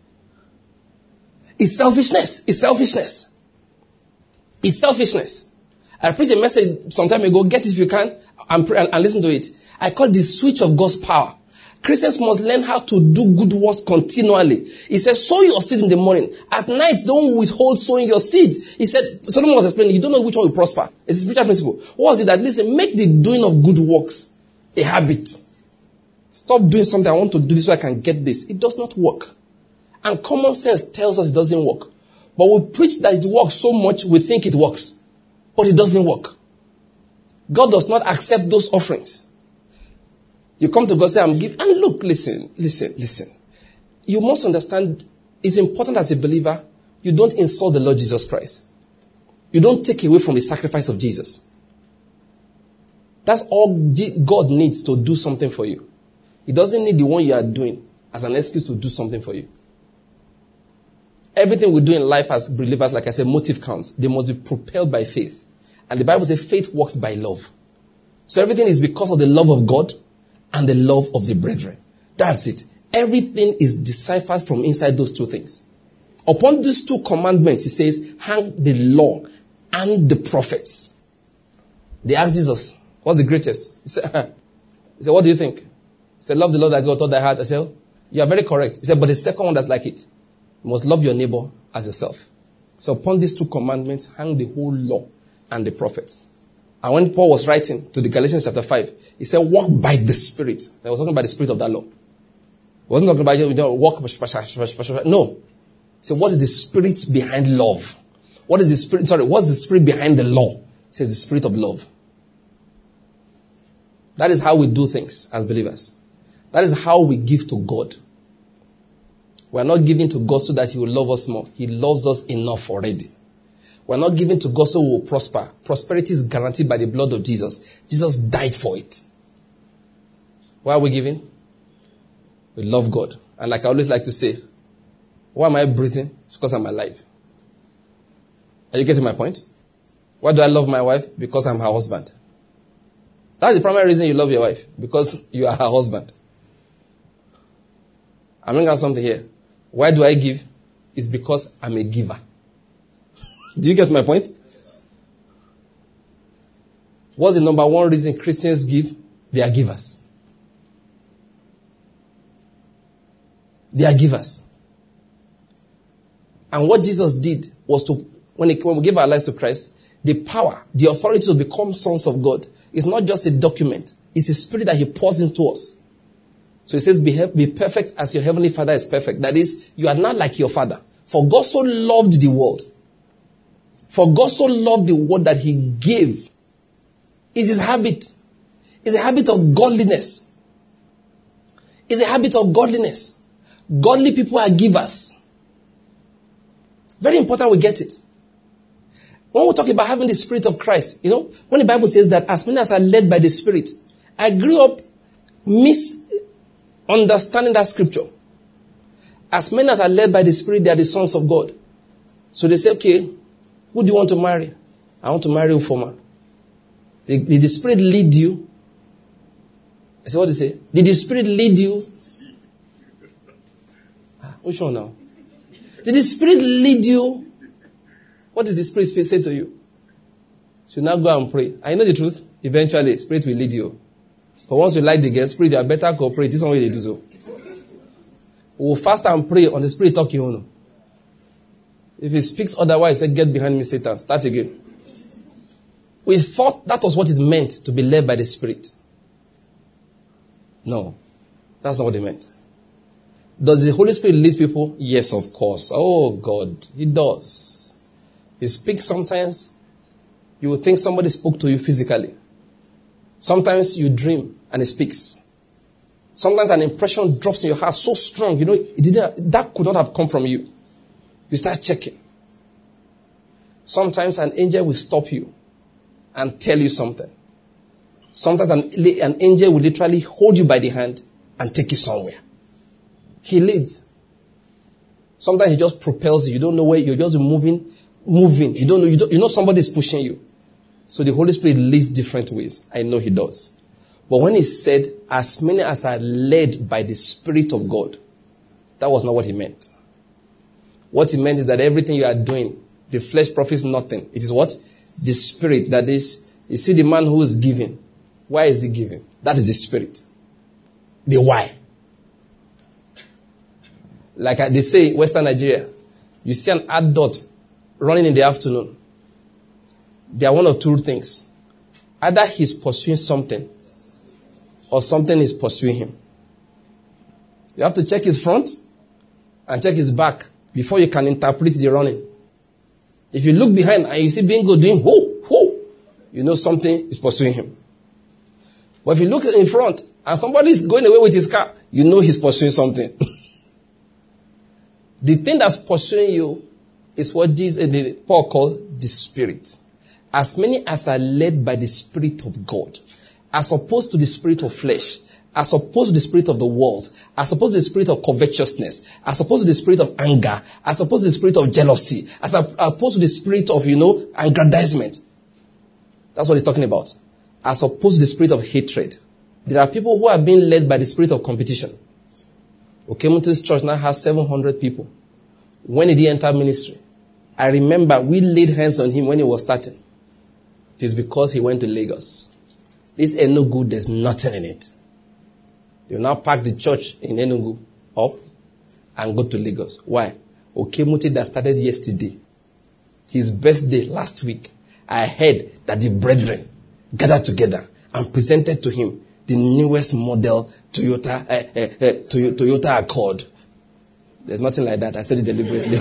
It's selfishness. It's selfishness. It's selfishness. I preached a message some time ago. Get it if you can and listen to it. I call it the switch of God's power. Christians must learn how to do good works continually. He says, sow your seed in the morning. At night, don't withhold sowing your seeds. He said, Solomon was explaining, you don't know which one will prosper. It's a spiritual principle. What was it that, listen, make the doing of good works a habit. Stop doing something. I want to do this so I can get this. It does not work. And common sense tells us it doesn't work. But we preach that it works so much we think it works. But it doesn't work. God does not accept those offerings. You come to God and say, I'm giving. And look, listen. You must understand, it's important as a believer, you don't insult the Lord Jesus Christ. You don't take away from the sacrifice of Jesus. That's all God needs to do something for you. He doesn't need the one you are doing as an excuse to do something for you. Everything we do in life as believers, like I said, motive counts. They must be propelled by faith. And the Bible says faith works by love. So everything is because of the love of God and the love of the brethren. That's it. Everything is deciphered from inside those two things. Upon these two commandments, he says, hang the law and the prophets. They asked Jesus, what's the greatest? He said, what do you think? He said, love the Lord thy God with all thy heart. I said, you are very correct. He said, but the second one that's like it. You must love your neighbor as yourself. So upon these two commandments, hang the whole law and the prophets. And when Paul was writing to the Galatians chapter 5, he said, walk by the Spirit. He was talking about the spirit of that law. He wasn't talking about walk. No. He said, what is the spirit behind love? What's the spirit behind the law? He says, the spirit of love. That is how we do things as believers. That is how we give to God. We are not giving to God so that he will love us more. He loves us enough already. We are not giving to God so we will prosper. Prosperity is guaranteed by the blood of Jesus. Jesus died for it. Why are we giving? We love God. And like I always like to say, why am I breathing? It's because I'm alive. Are you getting my point? Why do I love my wife? Because I'm her husband. That's the primary reason you love your wife. Because you are her husband. I'm bringing out something here. Why do I give? It's because I'm a giver. Do you get my point? What's the number one reason Christians give? They are givers. They are givers. And what Jesus did was to, when we gave our lives to Christ, the power, the authority to become sons of God is not just a document. It's a spirit that he pours into us. So he says, be perfect as your heavenly Father is perfect. That is, you are not like your Father. For God so loved the world. For God so loved the world that he gave. It's his habit. It's a habit of godliness. It's a habit of godliness. Godly people are givers. Very important we get it. When we talk about having the Spirit of Christ, when the Bible says that as many as are led by the Spirit, I grew up misunderstanding that scripture. As many as are led by the Spirit, they are the sons of God. So they say, okay, who do you want to marry? I want to marry Ufoma. Did the Spirit lead you? I said, what did he say? Did the Spirit lead you? Which one now? Did the Spirit lead you? What did the Spirit say to you? So now go and pray. I know the truth. Eventually, Spirit will lead you. But once you like the girl, Spirit, you are better cooperate. This is one way they do so. We will fast and pray on the Spirit talk you know. If he speaks otherwise, say, get behind me, Satan. Start again. We thought that was what it meant to be led by the Spirit. No, that's not what it meant. Does the Holy Spirit lead people? Yes, of course. Oh, God, he does. He speaks sometimes. You will think somebody spoke to you physically. Sometimes you dream and he speaks. Sometimes an impression drops in your heart so strong, that could not have come from you. You start checking. Sometimes an angel will stop you and tell you something. Sometimes an angel will literally hold you by the hand and take you somewhere. He leads. Sometimes he just propels you. You don't know where you're just moving. You don't know somebody is pushing you. So the Holy Spirit leads different ways. I know he does. But when he said, as many as are led by the Spirit of God, that was not what he meant. What he meant is that everything you are doing, the flesh profits nothing. It is what? The Spirit. That is, you see the man who is giving. Why is he giving? That is the Spirit. The why. Like they say in Western Nigeria, you see an adult running in the afternoon. There are one or two things. Either he's pursuing something, or something is pursuing him. You have to check his front and check his back before you can interpret the running. If you look behind and you see Bingo doing whoo, whoo, you know something is pursuing him. But if you look in front and somebody is going away with his car, you know he's pursuing something. The thing that's pursuing you is what Paul called the Spirit. As many as are led by the Spirit of God, as opposed to the spirit of flesh, as opposed to the spirit of the world, as opposed to the spirit of covetousness, as opposed to the spirit of anger, as opposed to the spirit of jealousy, as opposed to the spirit of, aggrandizement. That's what he's talking about. As opposed to the spirit of hatred. There are people who are being led by the spirit of competition. Okemunte's church now has 700 people. When did he enter ministry? I remember we laid hands on him when he was starting. It is because he went to Lagos. This Enugu, there's nothing in it. They will now pack the church in Enugu up and go to Lagos. Why? Okemunte that started yesterday, his birthday last week, I heard that the brethren gathered together and presented to him the newest model Toyota Accord. There's nothing like that. I said it deliberately.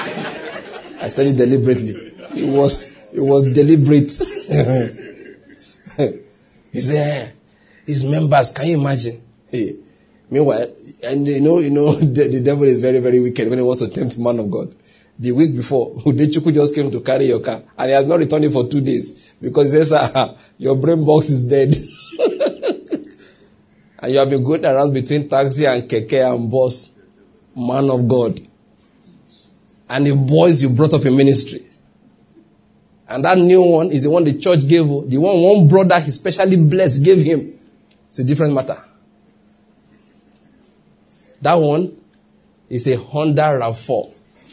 It was deliberate. He said, his members, can you imagine? Hey. Meanwhile, and the devil is very, very wicked when he wants to tempt man of God. The week before, Udechuku just came to carry your car, and he has not returned it for 2 days because he says, your brain box is dead. And you have been going around between taxi and keke and bus, man of God. And the boys you brought up in ministry. And that new one is the one the church gave you. The one brother he specially blessed gave him. It's a different matter. That one is a Honda RAV4.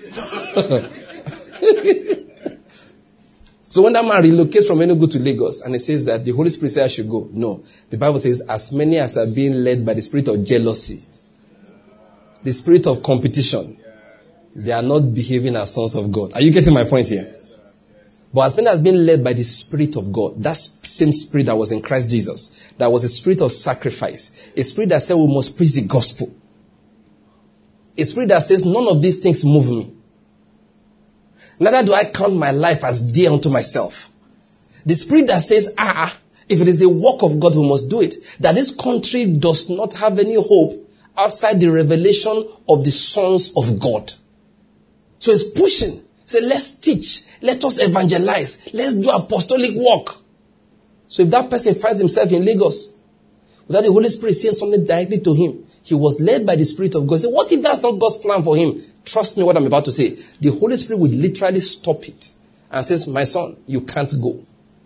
So when that man relocates from Enugu to Lagos and he says that the Holy Spirit says I should go. No. The Bible says as many as are being led by the spirit of jealousy, the spirit of competition, they are not behaving as sons of God. Are you getting my point here? But as many as being led by the Spirit of God, that same Spirit that was in Christ Jesus, that was a spirit of sacrifice, a spirit that said we must preach the gospel, a spirit that says none of these things move me. Neither do I count my life as dear unto myself. The spirit that says, if it is the work of God, we must do it. That this country does not have any hope outside the revelation of the sons of God. So it's pushing. Say, let's teach. Let us evangelize. Let's do apostolic work. So if that person finds himself in Lagos, without the Holy Spirit saying something directly to him, he was led by the Spirit of God. Say, what if that's not God's plan for him? Trust me what I'm about to say. The Holy Spirit would literally stop it and says, my son, you can't go.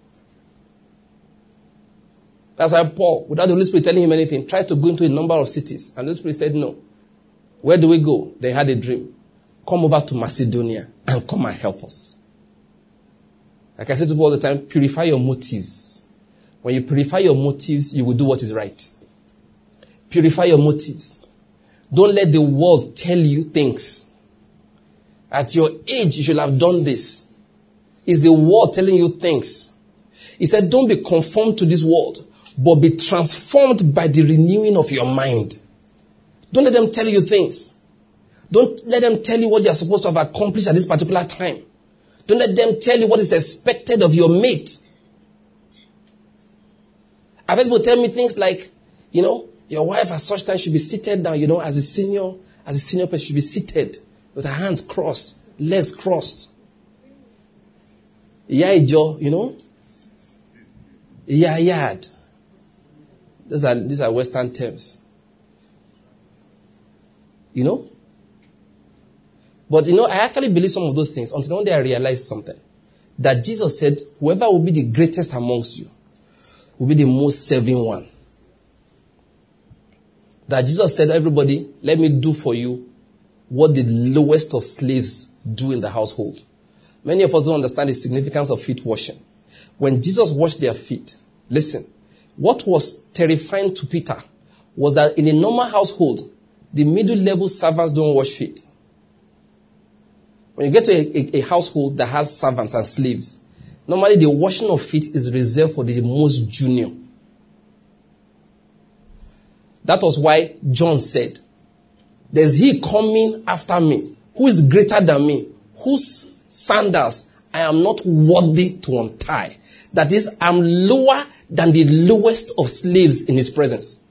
That's why Paul, without the Holy Spirit telling him anything, tried to go into a number of cities. And the Holy Spirit said, no. Where do we go? They had a dream. Come over to Macedonia and come and help us. Like I say to people all the time, purify your motives. When you purify your motives, you will do what is right. Purify your motives. Don't let the world tell you things. At your age, you should have done this. It's the world telling you things. He said, don't be conformed to this world, but be transformed by the renewing of your mind. Don't let them tell you things. Don't let them tell you what you are supposed to have accomplished at this particular time. Don't let them tell you what is expected of your mate. I've had people tell me things like, your wife at such time should be seated down, as a senior person should be seated with her hands crossed, legs crossed. Yaijo, Yayad. These are Western terms. But I actually believe some of those things until one day I realized something. That Jesus said, whoever will be the greatest amongst you will be the most serving one. That Jesus said, everybody, let me do for you what the lowest of slaves do in the household. Many of us don't understand the significance of feet washing. When Jesus washed their feet, listen, what was terrifying to Peter was that in a normal household, the middle-level servants don't wash feet. When you get to a household that has servants and slaves, normally the washing of feet is reserved for the most junior. That was why John said, there's he coming after me, who is greater than me, whose sandals I am not worthy to untie. That is, I'm lower than the lowest of slaves in his presence.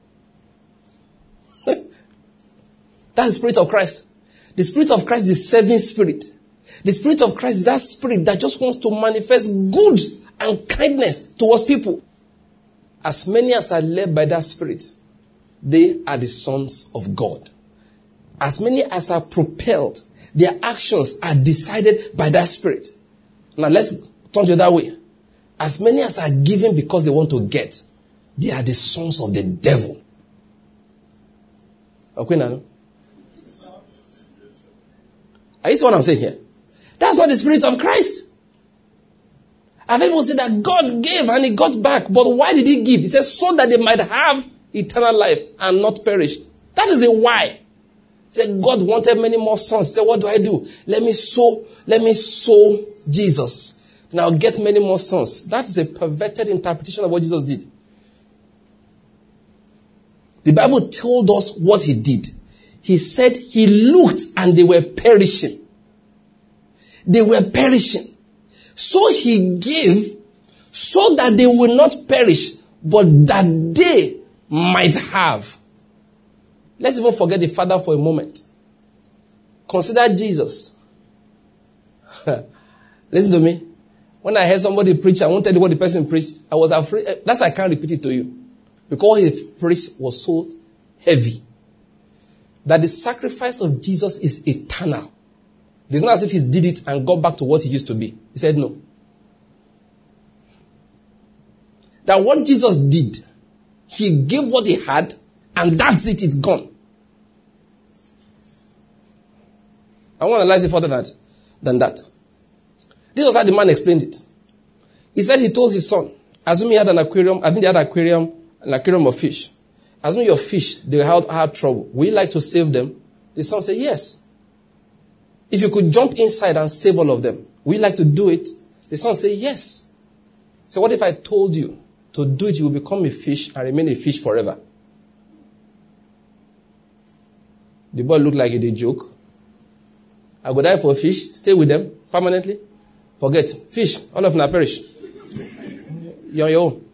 That's the Spirit of Christ. The Spirit of Christ is the serving spirit. The Spirit of Christ is that spirit that just wants to manifest good and kindness towards people. As many as are led by that Spirit, they are the sons of God. As many as are propelled, their actions are decided by that Spirit. Now let's turn to that way. As many as are given because they want to get, they are the sons of the devil. Okay now? Are you seeing what I'm saying here? That's not the Spirit of Christ. I've heard people say that God gave and he got back. But why did he give? He says so that they might have eternal life and not perish. That is a why. He said God wanted many more sons. He said, what do? Let me sow Jesus. Now get many more sons. That is a perverted interpretation of what Jesus did. The Bible told us what he did. He said he looked and they were perishing. They were perishing. So he gave so that they will not perish, but that they might have. Let's even forget the Father for a moment. Consider Jesus. Listen to me. When I heard somebody preach, I won't tell you what the person preached. I was afraid. That's why I can't repeat it to you. Because his preach was so heavy. That the sacrifice of Jesus is eternal. It's not as if he did it and got back to what he used to be. He said no. That what Jesus did, he gave what he had, and that's it, it's gone. I want to analyze it further than that. This was how the man explained it. He said he told his son, assume he had an aquarium, I think they had an aquarium of fish. Assume your fish, they had trouble. Would you like to save them? The son said, yes. If you could jump inside and save all of them, would you like to do it? The son said, yes. So what if I told you to do it, you will become a fish and remain a fish forever? The boy looked like he did joke. I go die for a fish, stay with them permanently. Forget. Fish, all of them are perish. You're on your own.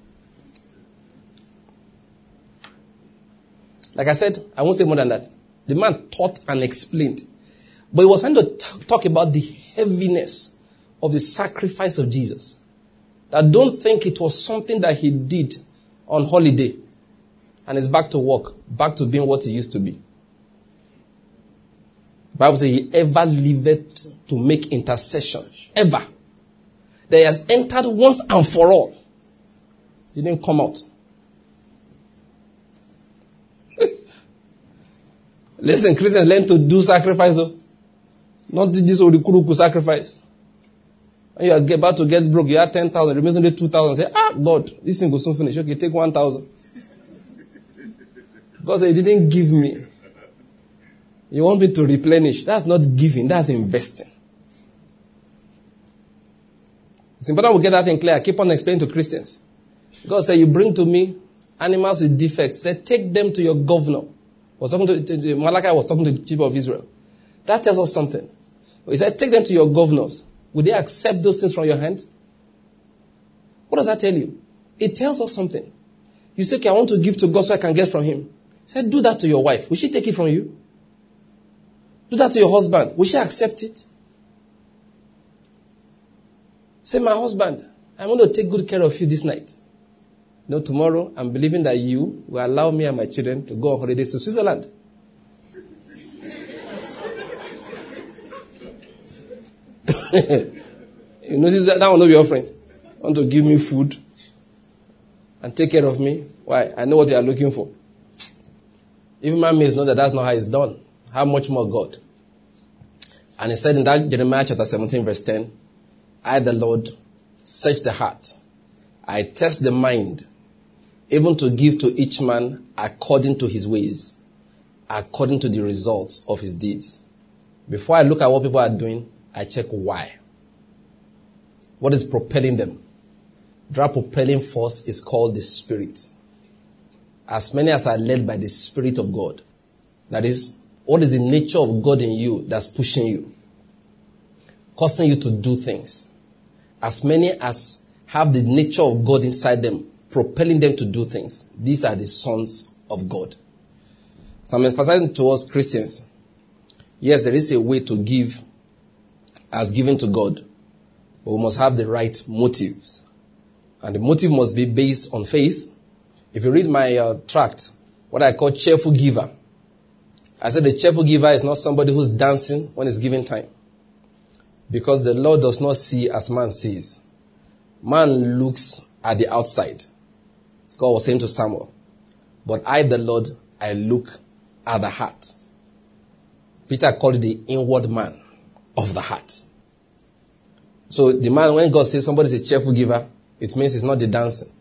Like I said, I won't say more than that. The man taught and explained. But he was trying to talk about the heaviness of the sacrifice of Jesus. That don't think it was something that he did on holiday and is back to work, back to being what he used to be. The Bible says he ever lived to make intercession. Ever. That he has entered once and for all. He didn't come out. Listen, Christians, learn to do sacrifice. Not do this Orikuruku sacrifice. When you are about to get broke, you have 10,000, remains only 2,000. Say, God, this thing will soon finish. Okay, take 1,000. God said, you didn't give me. You want me to replenish. That's not giving, that's investing. It's important we get that thing clear. I keep on explaining to Christians. God said, you bring to me animals with defects. Say, take them to your governor. Malachi was talking to the people of Israel. That tells us something. He said, take them to your governors. Would they accept those things from your hands? What does that tell you? It tells us something. You say, okay, I want to give to God so I can get from him. He said, do that to your wife. Will she take it from you? Do that to your husband. Will she accept it? Say, my husband, I'm going to take good care of you this night. No, tomorrow, I'm believing that you will allow me and my children to go on holidays to Switzerland. You notice that will not be offering. Want to give me food and take care of me. Why? I know what you are looking for. Even man may know that that's not how it's done. How much more God? And he said in that Jeremiah chapter 17 verse 10, I, the Lord, search the heart. I test the mind, even to give to each man according to his ways, according to the results of his deeds. Before I look at what people are doing, I check why. What is propelling them? That propelling force is called the Spirit. As many as are led by the Spirit of God. That is, what is the nature of God in you that's pushing you? Causing you to do things. As many as have the nature of God inside them, propelling them to do things. These are the sons of God. So I'm emphasizing to us Christians. Yes, there is a way to give as given to God. But we must have the right motives. And the motive must be based on faith. If you read my tract, what I call cheerful giver. I said the cheerful giver is not somebody who's dancing when it's giving time. Because the Lord does not see as man sees. Man looks at the outside. God was saying to Samuel, but I, the Lord, I look at the heart. Peter called it the inward man of the heart. So the man, when God says somebody is a cheerful giver, it means it's not the dancing.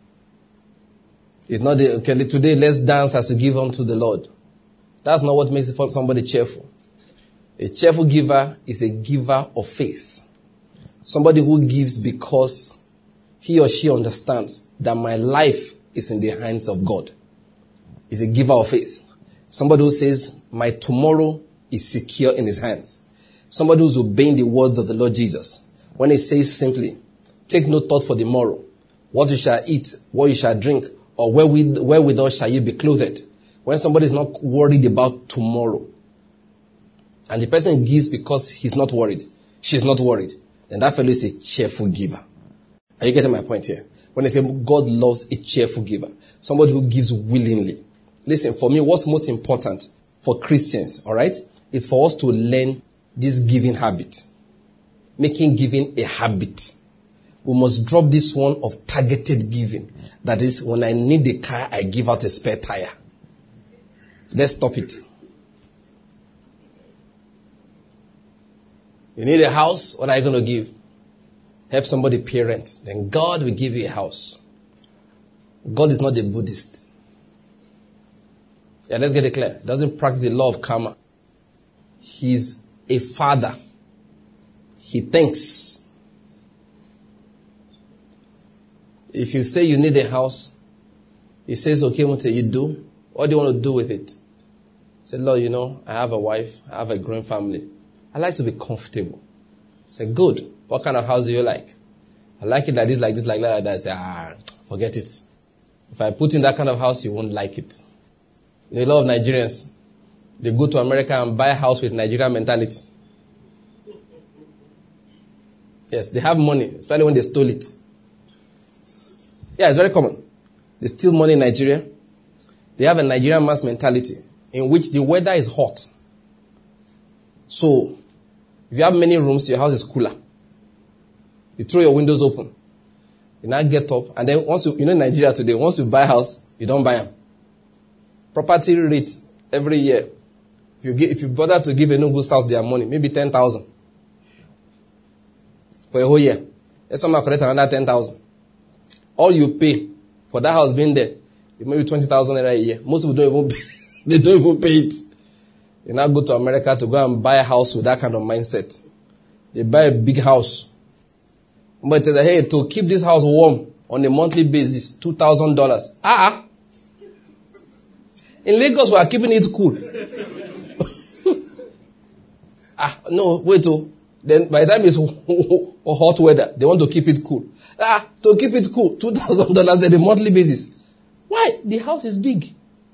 It's not the, okay, today let's dance as we give unto the Lord. That's not what makes somebody cheerful. A cheerful giver is a giver of faith. Somebody who gives because he or she understands that my life is in the hands of God. Is a giver of faith. Somebody who says my tomorrow is secure in his hands. Somebody who's obeying the words of the Lord Jesus. When he says simply, take no thought for the morrow, what you shall eat, what you shall drink, or wherewithal shall you be clothed. When somebody is not worried about tomorrow, and the person gives because he's not worried, she's not worried, then that fellow is a cheerful giver. Are you getting my point here? When I say God loves a cheerful giver, somebody who gives willingly. Listen, for me, what's most important for Christians, all right, is for us to learn this giving habit. Making giving a habit. We must drop this one of targeted giving. That is, when I need a car, I give out a spare tire. Let's stop it. You need a house, what are you going to give? Help somebody pay rent. Then God will give you a house. God is not a Buddhist. Yeah, let's get it clear. He doesn't practice the law of karma. He's a father. He thinks. If you say you need a house, he says, okay, what do you do? What do you want to do with it? Say, Lord, you know, I have a wife, I have a growing family. I like to be comfortable. Say, good. What kind of house do you like? I like it like this, like this, like that, like that. I say, forget it. If I put in that kind of house, you won't like it. You know, a lot of Nigerians, they go to America and buy a house with Nigerian mentality. Yes, they have money, especially when they stole it. Yeah, it's very common. They steal money in Nigeria. They have a Nigerian man's mentality in which the weather is hot. So, if you have many rooms, your house is cooler. You throw your windows open. You now get up, and then once you know in Nigeria today, once you buy a house, you don't buy them. Property rate every year. If you bother to give a Enugu South their money, maybe 10,000 for a whole year. Let someone collect another 10,000. All you pay for that house being there, it may be 20,000 a year. Most people don't even pay, they don't even pay it. They now go to America to go and buy a house with that kind of mindset. They buy a big house. But they say, hey, to keep this house warm on a monthly basis, $2,000. In Lagos, we are keeping it cool. No, wait. Then by the time it's hot weather, they want to keep it cool. To keep it cool, $2,000 at a monthly basis. Why? The house is big.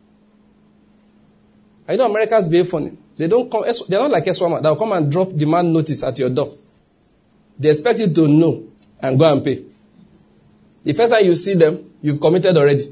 I know Americans behave funny. They're not like Eswama. They'll come and drop demand notice at your door. They expect you to know and go and pay. The first time you see them, you've committed already.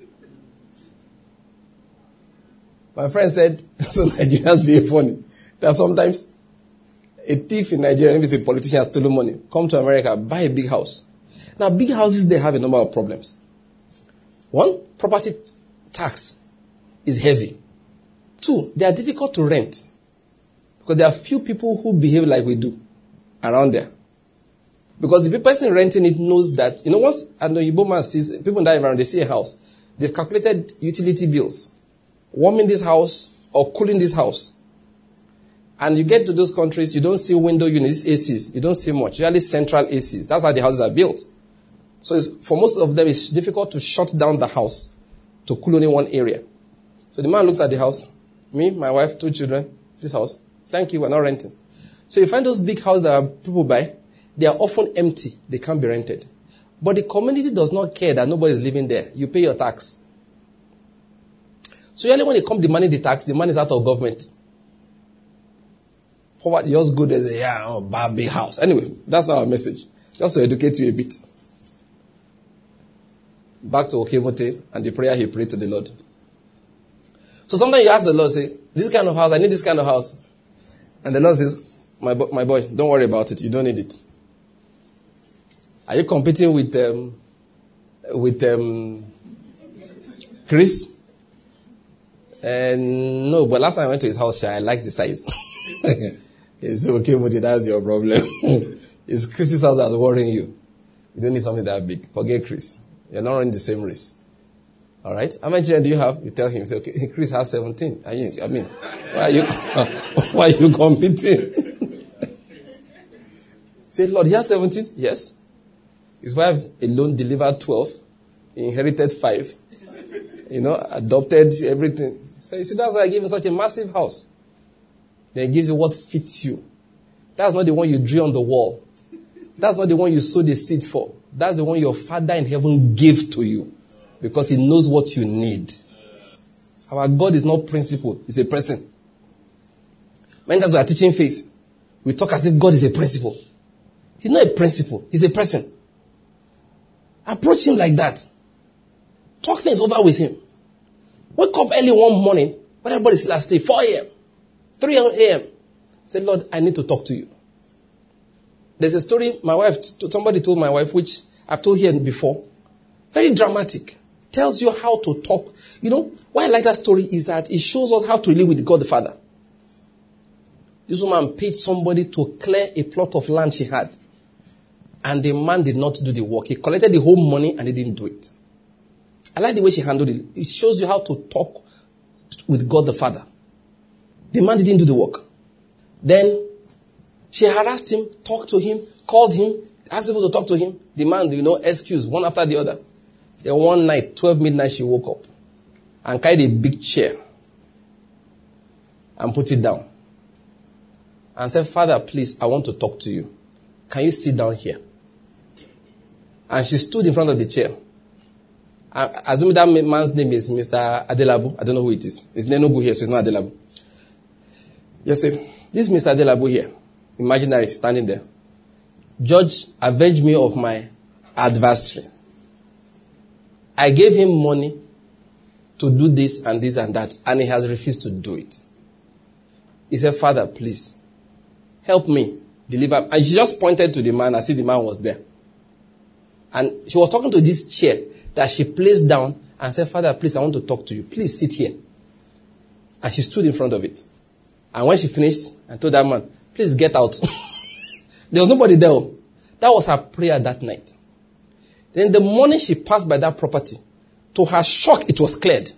My friend said, so Nigerians behave funny. That sometimes a thief in Nigeria, if it's a politician has stolen money, come to America, buy a big house. Now, big houses, they have a number of problems. One, property tax is heavy. Two, they are difficult to rent. Because there are few people who behave like we do around there. Because the person renting it knows that, once an Igbo man sees, people in that environment, they see a house, they've calculated utility bills, warming this house or cooling this house. And you get to those countries, you don't see window units, ACs. You don't see much. Usually central ACs. That's how the houses are built. So for most of them, it's difficult to shut down the house to cool only one area. So the man looks at the house. Me, my wife, 2 children, this house. Thank you, we're not renting. So you find those big houses that people buy, they are often empty. They can't be rented. But the community does not care that nobody is living there. You pay your tax. So usually when they come demanding the tax, the money is out of government. Poverty, just good as buy a big house. Anyway, that's not our message. Just to educate you a bit. Back to Okemote and the prayer he prayed to the Lord. So sometimes you ask the Lord, say, this kind of house, I need this kind of house. And the Lord says, my boy, don't worry about it. You don't need it. Are you competing with Chris? No, but last time I went to his house, I liked the size. It's okay, but that's your problem. It's Chris's house that's worrying you. You don't need something that big. Forget Chris. You're not running the same race. All right? How many children do you have? You tell him. You say, okay, Chris has 17. Why are you competing? Say, Lord, he has 17? Yes. His wife alone delivered 12. He inherited 5. Adopted everything. So you see, that's why I gave him such a massive house. Then he gives you what fits you. That's not the one you drew on the wall. That's not the one you sowed the seed for. That's the one your Father in heaven gave to you. Because he knows what you need. Our God is not principle. He's a person. Many times we are teaching faith. We talk as if God is a principle. He's not a principle. He's a person. Approach him like that. Talk things over with him. Wake up early one morning when everybody's still asleep. 4 a.m. 3 a.m. Say, Lord, I need to talk to you. There's a story somebody told my wife, which I've told here before. Very dramatic. Tells you how to talk. Why I like that story is that it shows us how to live with God the Father. This woman paid somebody to clear a plot of land she had. And the man did not do the work. He collected the whole money and he didn't do it. I like the way she handled it. It shows you how to talk with God the Father. The man didn't do the work. Then she harassed him, talked to him, called him, asked people to talk to him. The man, excuse, one after the other. Then one night, 12 midnight, she woke up and carried a big chair and put it down. And said, Father, please, I want to talk to you. Can you sit down here? And she stood in front of the chair. I assume that man's name is Mr. Adelabu. I don't know who it is. His name no go here, so it's not Adelabu. Yes, sir. This is Mr. Adelabu here. Imaginary, standing there. Judge, avenge me of my adversary. I gave him money to do this and this and that, and he has refused to do it. He said, Father, please, help me deliver. And she just pointed to the man as if the man was there. And she was talking to this chair that she placed down and said, Father, please, I want to talk to you. Please sit here. And she stood in front of it. And when she finished, I told that man, please get out. There was nobody there. That was her prayer that night. Then the morning she passed by that property, to her shock, it was cleared.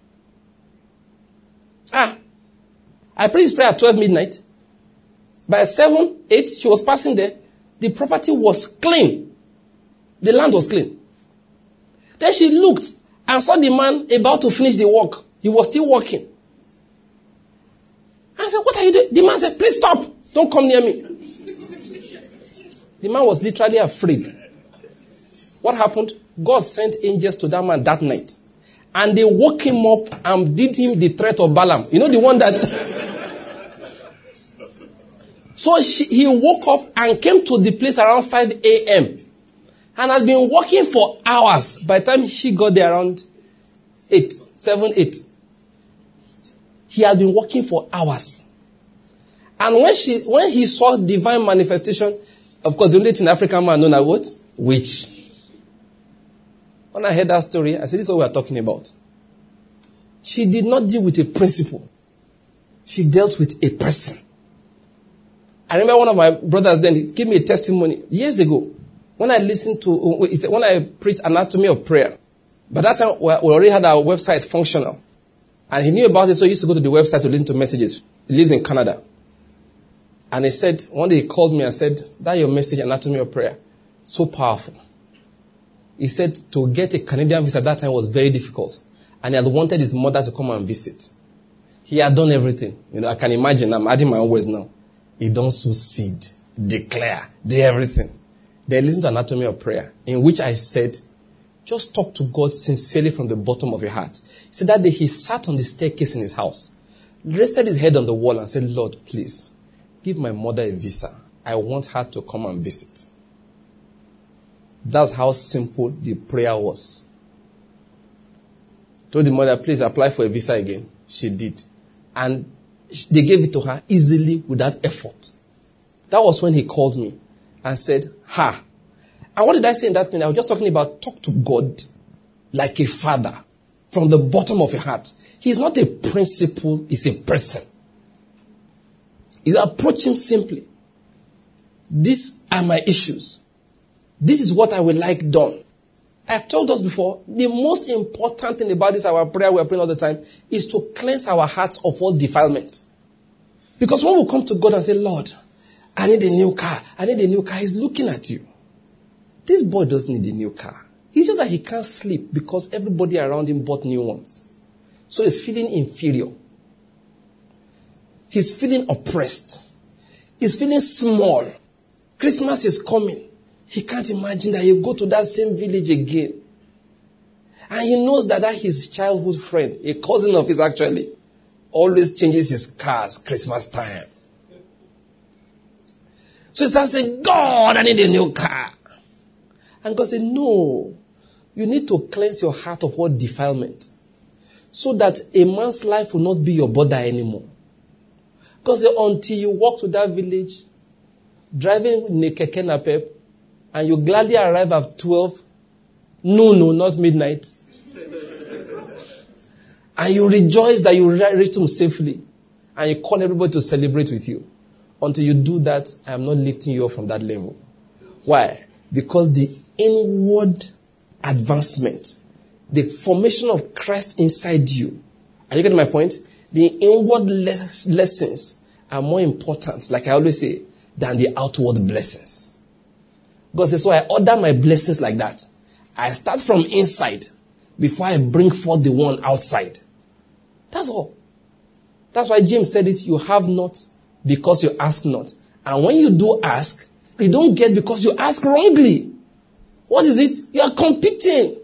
I prayed this prayer at 12 midnight. By 7, 8, she was passing there. The property was clean. The land was clean. Then she looked and saw the man about to finish the work. He was still working. I said, what are you doing? The man said, please stop. Don't come near me. The man was literally afraid. What happened? God sent angels to that man that night. And they woke him up and did him the threat of Balaam. You know the one that... So he woke up and came to the place around 5 a.m. and had been walking for hours. By the time she got there around 7, 8. He had been walking for hours. And when he saw divine manifestation, of course, the only thing African man known as what? Witch. When I heard that story, I said, this is what we are talking about. She did not deal with a principle. She dealt with a person. I remember one of my brothers then, he gave me a testimony years ago when I listened to, he said, when I preached Anatomy of Prayer. By that time, we already had our website functional. And he knew about it, so he used to go to the website to listen to messages. He lives in Canada. And he said, one day he called me and said, that your message, Anatomy of Prayer, so powerful. He said to get a Canadian visa at that time was very difficult. And he had wanted his mother to come and visit. He had done everything. I can imagine, I'm adding my own words now. He don't sow seed, declare, do everything. Then listen to Anatomy of Prayer, in which I said, just talk to God sincerely from the bottom of your heart. He said that day he sat on the staircase in his house, rested his head on the wall and said, Lord, please, give my mother a visa. I want her to come and visit. That's how simple the prayer was. Told the mother, please apply for a visa again. She did. And they gave it to her easily without effort. That was when he called me and said, ha. And what did I say in that thing? I was just talking about talk to God like a father from the bottom of your heart. He's not a principle, he's a person. You approach him simply. These are my issues. This is what I would like done. I've told us before, the most important thing about this, our prayer we're praying all the time, is to cleanse our hearts of all defilement. Because when we come to God and say, Lord, I need a new car. I need a new car. He's looking at you. This boy doesn't need a new car. He's just that he can't sleep because everybody around him bought new ones. So he's feeling inferior. He's feeling oppressed. He's feeling small. Christmas is coming. He can't imagine that he'll go to that same village again. And he knows that his childhood friend, a cousin of his actually, always changes his cars Christmas time. So he starts saying, God, I need a new car. And God said, no, you need to cleanse your heart of all defilement so that a man's life will not be your bother anymore. God said, until you walk to that village, driving in a keke napep, and you gladly arrive at 12, no, not midnight. And you rejoice that you reached home safely. And you call everybody to celebrate with you. Until you do that, I am not lifting you up from that level. Why? Because the inward advancement, the formation of Christ inside you, are you getting my point? The inward lessons are more important, like I always say, than the outward blessings. God says, so I order my blessings like that. I start from inside before I bring forth the one outside. That's all. That's why James said it, you have not because you ask not. And when you do ask, you don't get because you ask wrongly. What is it? You are competing.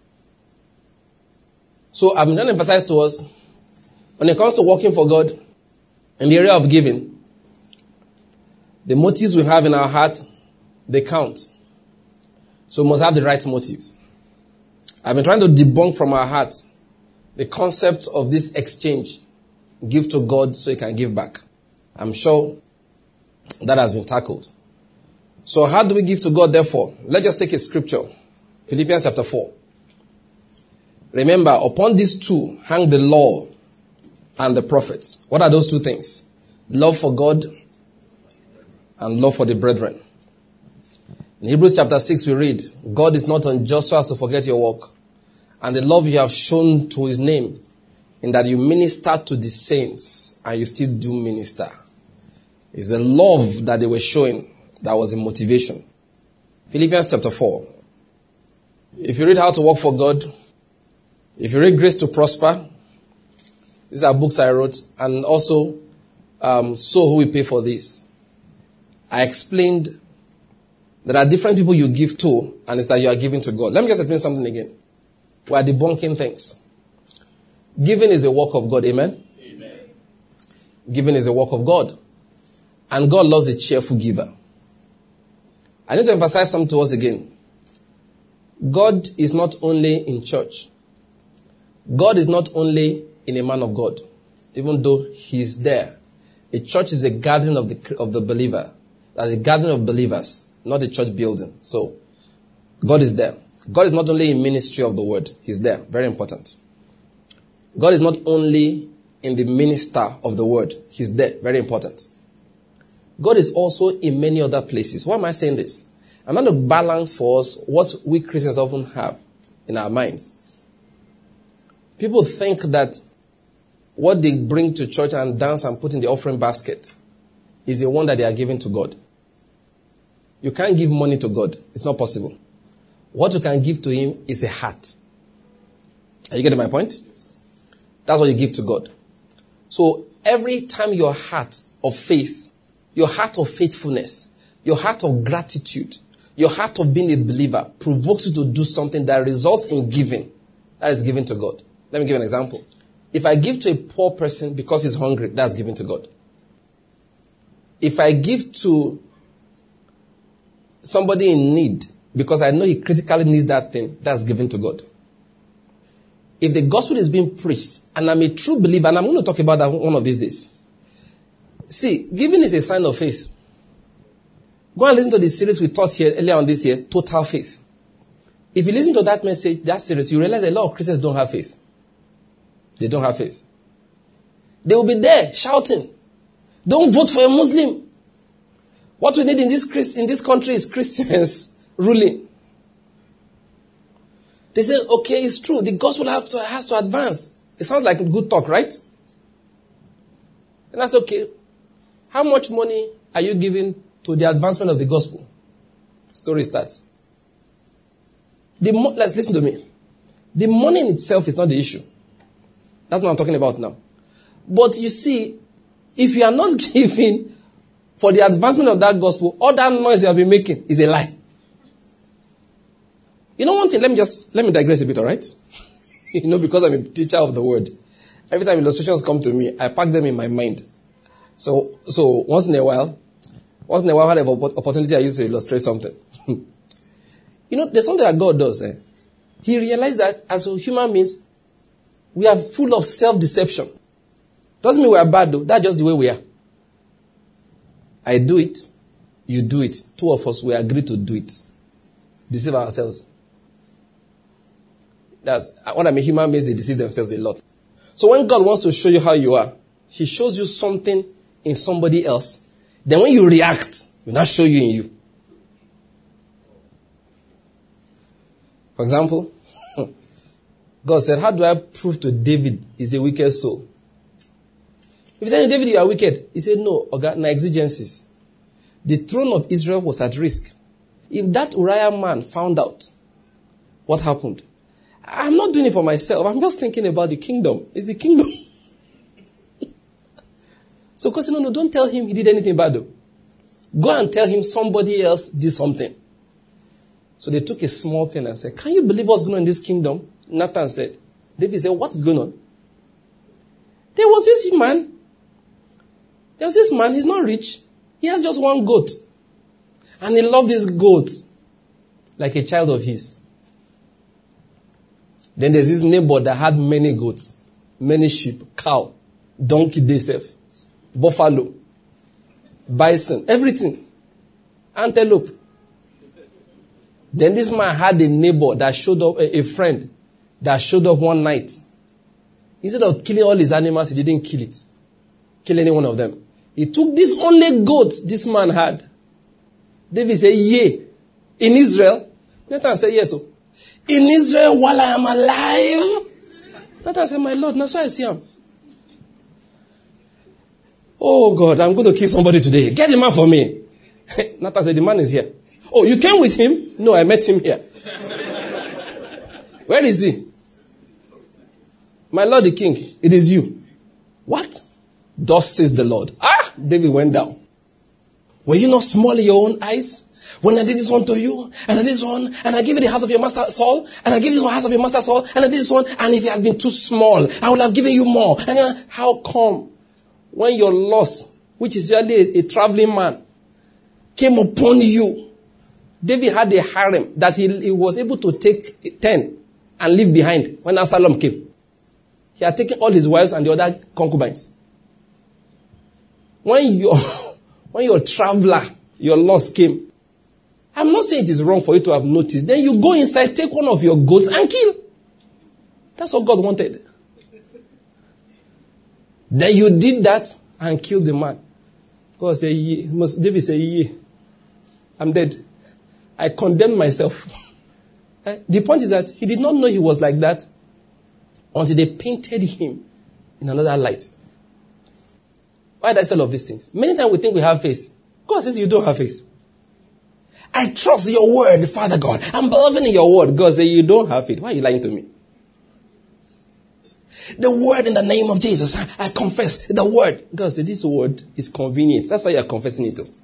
So I'm going to emphasize to us, when it comes to working for God, in the area of giving, the motives we have in our heart, they count. So we must have the right motives. I've been trying to debunk from our hearts the concept of this exchange. Give to God so he can give back. I'm sure that has been tackled. So how do we give to God therefore? Let's just take a scripture. Philippians chapter 4. Remember, upon these two hang the law and the prophets. What are those two things? Love for God and love for the brethren. In Hebrews chapter 6 we read, God is not unjust so as to forget your work and the love you have shown to his name, in that you minister to the saints and you still do minister. It's the love that they were showing that was the motivation. Philippians chapter 4. If you read How to Work for God, if you read Grace to Prosper, these are books I wrote, and also So Who Will Pay for This. I explained there are different people you give to, and it's that you are giving to God. Let me just explain something again. We are debunking things. Giving is a work of God, amen? Amen. Giving is a work of God. And God loves a cheerful giver. I need to emphasize something to us again. God is not only in church. God is not only in a man of God, even though he's there. A church is a gathering of the believer. That's a gathering of believers, not a church building. So, God is there. God is not only in ministry of the word. He's there. Very important. God is not only in the minister of the word. He's there. Very important. God is also in many other places. Why am I saying this? I'm going to balance for us what we Christians often have in our minds. People think that what they bring to church and dance and put in the offering basket is the one that they are giving to God. You can't give money to God. It's not possible. What you can give to him is a heart. Are you getting my point? That's what you give to God. So every time your heart of faith, your heart of faithfulness, your heart of gratitude, your heart of being a believer provokes you to do something that results in giving, that is given to God. Let me give an example. If I give to a poor person because he's hungry, that's given to God. If I give to somebody in need because I know he critically needs that thing, that's given to God. If the gospel is being preached and I'm a true believer, and I'm going to talk about that one of these days. See, giving is a sign of faith. Go and listen to the series we taught here earlier on this year, Total Faith. If you listen to that message, that series, you realize a lot of Christians don't have faith. They don't have faith. They will be there shouting, don't vote for a Muslim. What we need in this country is Christians ruling. They say, okay, it's true. The gospel has to advance. It sounds like good talk, right? And that's okay. How much money are you giving to the advancement of the gospel? Story starts. Let's listen to me. The money in itself is not the issue. That's what I'm talking about now. But you see, if you are not giving for the advancement of that gospel, all that noise you have been making is a lie. You know one thing, let me digress a bit, all right? Because I'm a teacher of the word. Every time illustrations come to me, I pack them in my mind. So once in a while, I have an opportunity, I used to illustrate something. There's something that God does. He realized that as human beings, we are full of self-deception. Doesn't mean we are bad though. That's just the way we are. I do it. You do it. Two of us, we agree to do it. Deceive ourselves. That's what I mean. Human beings, they deceive themselves a lot. So when God wants to show you how you are, he shows you something in somebody else. Then when you react, he'll not show you in you. For example, God said, how do I prove to David he's a wicked soul? If you tell David you are wicked, he said, no, na exigencies. The throne of Israel was at risk. If that Uriah man found out what happened, I'm not doing it for myself. I'm just thinking about the kingdom. It's the kingdom. So God said, no, don't tell him he did anything bad though. Go and tell him somebody else did something. So they took a small thing and said, can you believe what's going on in this kingdom? Nathan said. David said, what is going on? There was this man, he's not rich. He has just one goat. And he loved this goat like a child of his. Then there's this neighbor that had many goats, many sheep, cow, donkey, buffalo, bison, everything, antelope. Then this man had a neighbor that showed up, a friend that showed up one night. Instead of killing all his animals, he didn't kill any one of them. He took this only goat this man had. David said, yea. In Israel? Nathan said, yes. So, in Israel, while I am alive? Nathan said, my Lord, that's why I see him. Oh God, I'm going to kill somebody today. Get him out for me. Nathan said, the man is here. Oh, you came with him? No, I met him here. Where is he? My Lord the King, it is you. What? Thus says the Lord. David went down. Were you not small in your own eyes? When I did this one to you, and I did this one, and I gave you the house of your master Saul, and I gave you the house of your master Saul, and I did this one, and if you had been too small, I would have given you more. And how come when your loss, which is usually a traveling man, came upon you? David had a harem that he was able to take 10 and leave behind when Absalom came. He had taken all his wives and the other concubines. When your traveler, your loss came, I'm not saying it is wrong for you to have noticed. Then you go inside, take one of your goats and kill. That's what God wanted. Then you did that and killed the man. God said, David said, yeah, I'm dead. I condemned myself. The point is that he did not know he was like that until they painted him in another light. Why did I say all of these things? Many times we think we have faith. God says you don't have faith. I trust your word, Father God. I'm believing in your word. God says you don't have faith. Why are you lying to me? The word in the name of Jesus. I confess the word. God said this word is convenient. That's why you are confessing it. If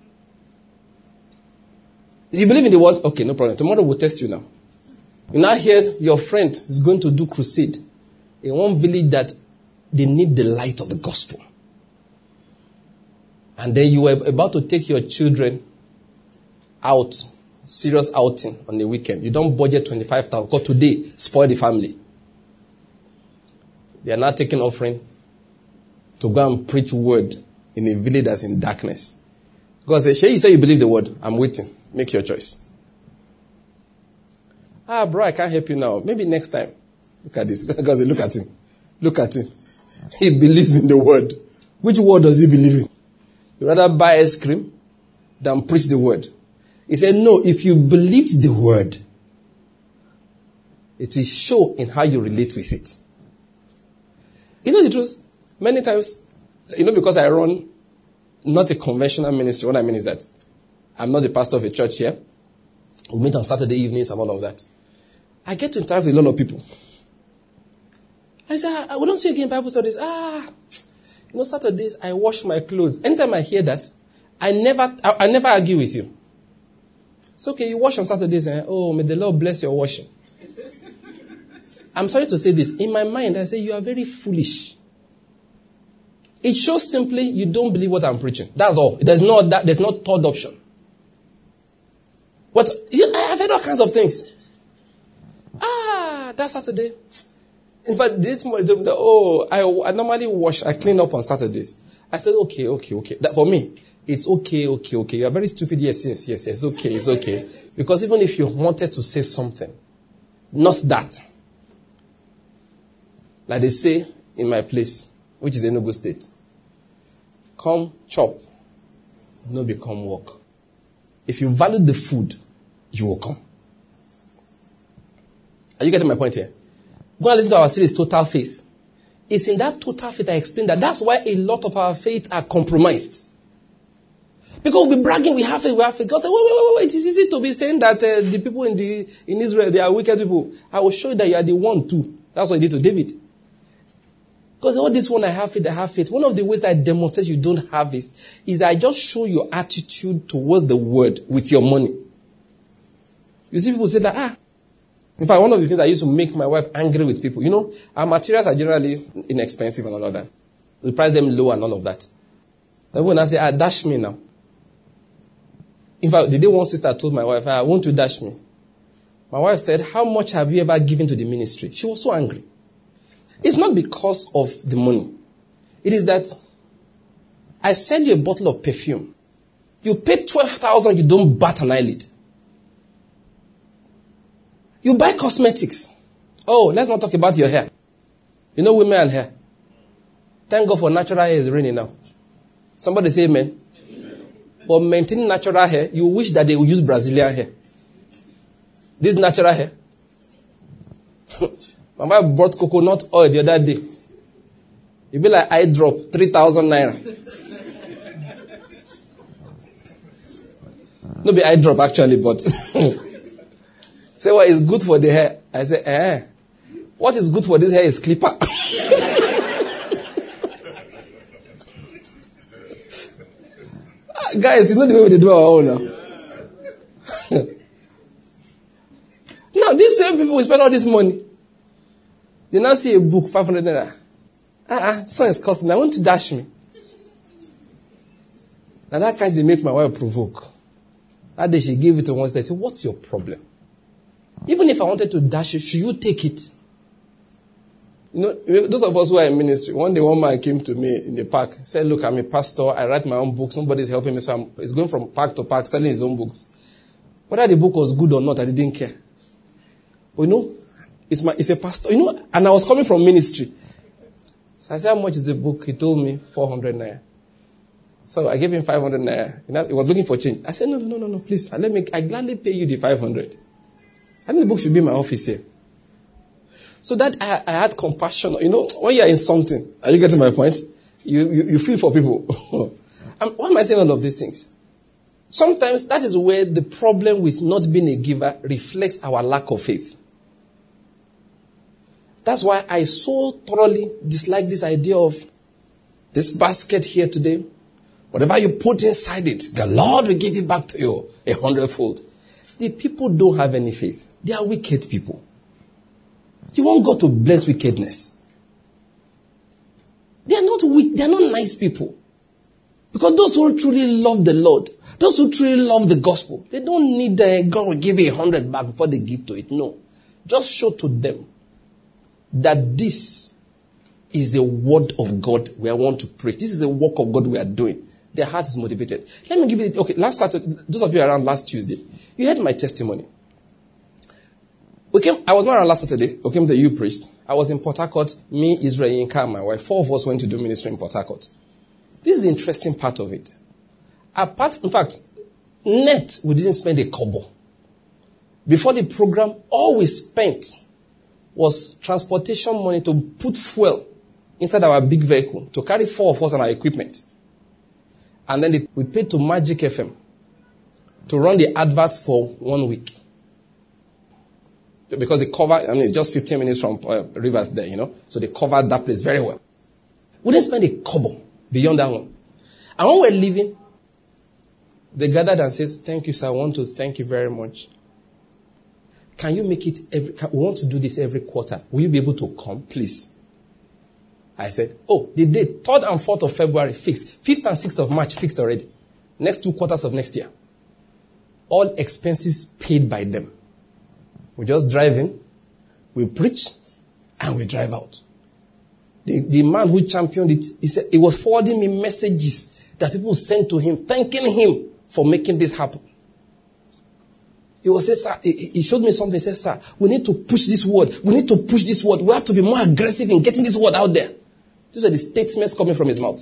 you believe in the word, okay, no problem. Tomorrow we'll test you now. You now hear your friend is going to do crusade in one village that they need the light of the gospel. And then you were about to take your children out, serious outing on the weekend. You don't budget 25,000 because today, spoil the family. They are now taking offering to go and preach word in a village that's in darkness. God says, Shay, you say you believe the word. I'm waiting. Make your choice. Bro, I can't help you now. Maybe next time. Look at this. God said, look at him. Look at him. He believes in the word. Which word does he believe in? You rather buy ice cream than preach the word. He said, no, if you believe the word, it will show in how you relate with it. You know the truth? Many times, because I run not a conventional ministry, what I mean is that I'm not the pastor of a church here. We meet on Saturday evenings and all of that. I get to interact with a lot of people. I say, we don't see you again in Bible studies. Saturdays, I wash my clothes. Anytime I hear that, I never argue with you. It's okay, you wash on Saturdays. May the Lord bless your washing. I'm sorry to say this. In my mind, I say, you are very foolish. It shows simply you don't believe what I'm preaching. That's all. There's no third option. But I've heard all kinds of things. That Saturday. In fact, I normally wash, I clean up on Saturdays. I said, okay. That for me, it's okay. You are very stupid. Yes. It's okay. Because even if you wanted to say something, not that. Like they say in my place, which is Enugu State. Come chop, no become work. If you value the food, you will come. Are you getting my point here? Go and listen to our series, Total Faith. It's in that total faith I explained that. That's why a lot of our faith are compromised. Because we'll be bragging, we have faith. God said, wait. It is easy to be saying that the people in Israel, they are wicked people. I will show you that you are the one too. That's what he did to David. Because all this one, I have faith. One of the ways I demonstrate you don't have it is that I just show your attitude towards the word with your money. You see people say that, In fact, one of the things I used to make my wife angry with people, our materials are generally inexpensive and all of that. We price them low and all of that. And when I say, dash me now. In fact, the day one sister told my wife, I want to dash me. My wife said, how much have you ever given to the ministry? She was so angry. It's not because of the money. It is that I sell you a bottle of perfume. You pay 12,000, you don't bat an eyelid. You buy cosmetics. Let's not talk about your hair. Women and hair. Thank God for natural hair is raining now. Somebody say amen. But maintaining natural hair, you wish that they would use Brazilian hair. This natural hair. My wife bought coconut oil the other day. It'd be like eye drop, 3,000 naira. No be eye drop actually, but say what is good for the hair. I say, what is good for this hair is clipper. Guys, you know the way they do our own now. Now, these same people will spend all this money. They now see a book, 500 naira. This one is costing. I want to dash me. And that kind they make my wife provoke. That day she gave it to one sister. I said, what's your problem? Even if I wanted to dash you, should you take it? Those of us who are in ministry, one day one man came to me in the park, said, look, I'm a pastor, I write my own books, nobody's helping me, so he's going from park to park, selling his own books. Whether the book was good or not, I didn't care. But it's a pastor, and I was coming from ministry. So I said, how much is the book? He told me 400 naira. So I gave him 500 naira. He was looking for change. I said, no, please. I gladly pay you the 500. I think the book should be in my office here. So that I had compassion. You know, when you're in something, are you getting my point? You feel for people. Why am I saying all of these things? Sometimes that is where the problem with not being a giver reflects our lack of faith. That's why I so thoroughly dislike this idea of this basket here today. Whatever you put inside it, the Lord will give it back to you 100-fold. The people don't have any faith. They are wicked people. You want God to bless wickedness. They are not weak. They are not nice people. Because those who truly love the Lord, those who truly love the gospel, they don't need God will give you 100 back before they give to it. No. Just show to them that this is the word of God we want to preach. This is the work of God we are doing. Their heart is motivated. Let me give you, last Saturday, those of you around last Tuesday, you heard my testimony. I was not around last Saturday. You preached. I was in Port Harcourt. Me, Israel, Yinka, and my wife. 4 of us went to do ministry in Port Harcourt. This is the interesting part of it. In fact, net, we didn't spend a kobo. Before the program, all we spent was transportation money to put fuel inside our big vehicle to carry 4 of us and our equipment. And then we paid to Magic FM to run the adverts for 1 week. Because they cover, it's just 15 minutes from Rivers there, So they covered that place very well. We didn't spend a kobo beyond that one. And when we're leaving, they gathered and said, thank you, sir. I want to thank you very much. Can you make it we want to do this every quarter. Will you be able to come, please? I said, the date, 3rd and 4th of February, fixed. 5th and 6th of March, fixed already. Next 2 quarters of next year. All expenses paid by them. We just drive in, we preach, and we drive out. The man who championed it, he was forwarding me messages that people sent to him, thanking him for making this happen. He showed me something. He said, sir, we need to push this word. We need to push this word. We have to be more aggressive in getting this word out there. These are the statements coming from his mouth.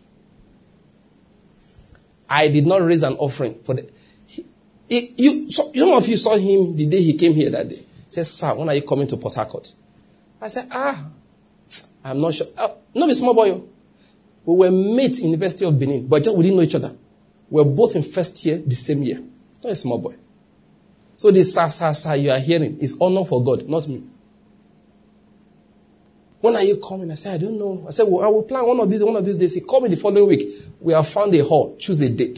I did not raise an offering for the... Some of you saw him the day he came here that day. He said, sir, when are you coming to Port Harcourt? I said, I'm not sure. Not a small boy. We were mates in the University of Benin, but we didn't know each other. We were both in first year, the same year. Not a small boy. So this sir you are hearing is honor for God, not me. When are you coming? I said, I don't know. I said, I will plan one of these days. He called me the following week. We have found a hall. Choose a date.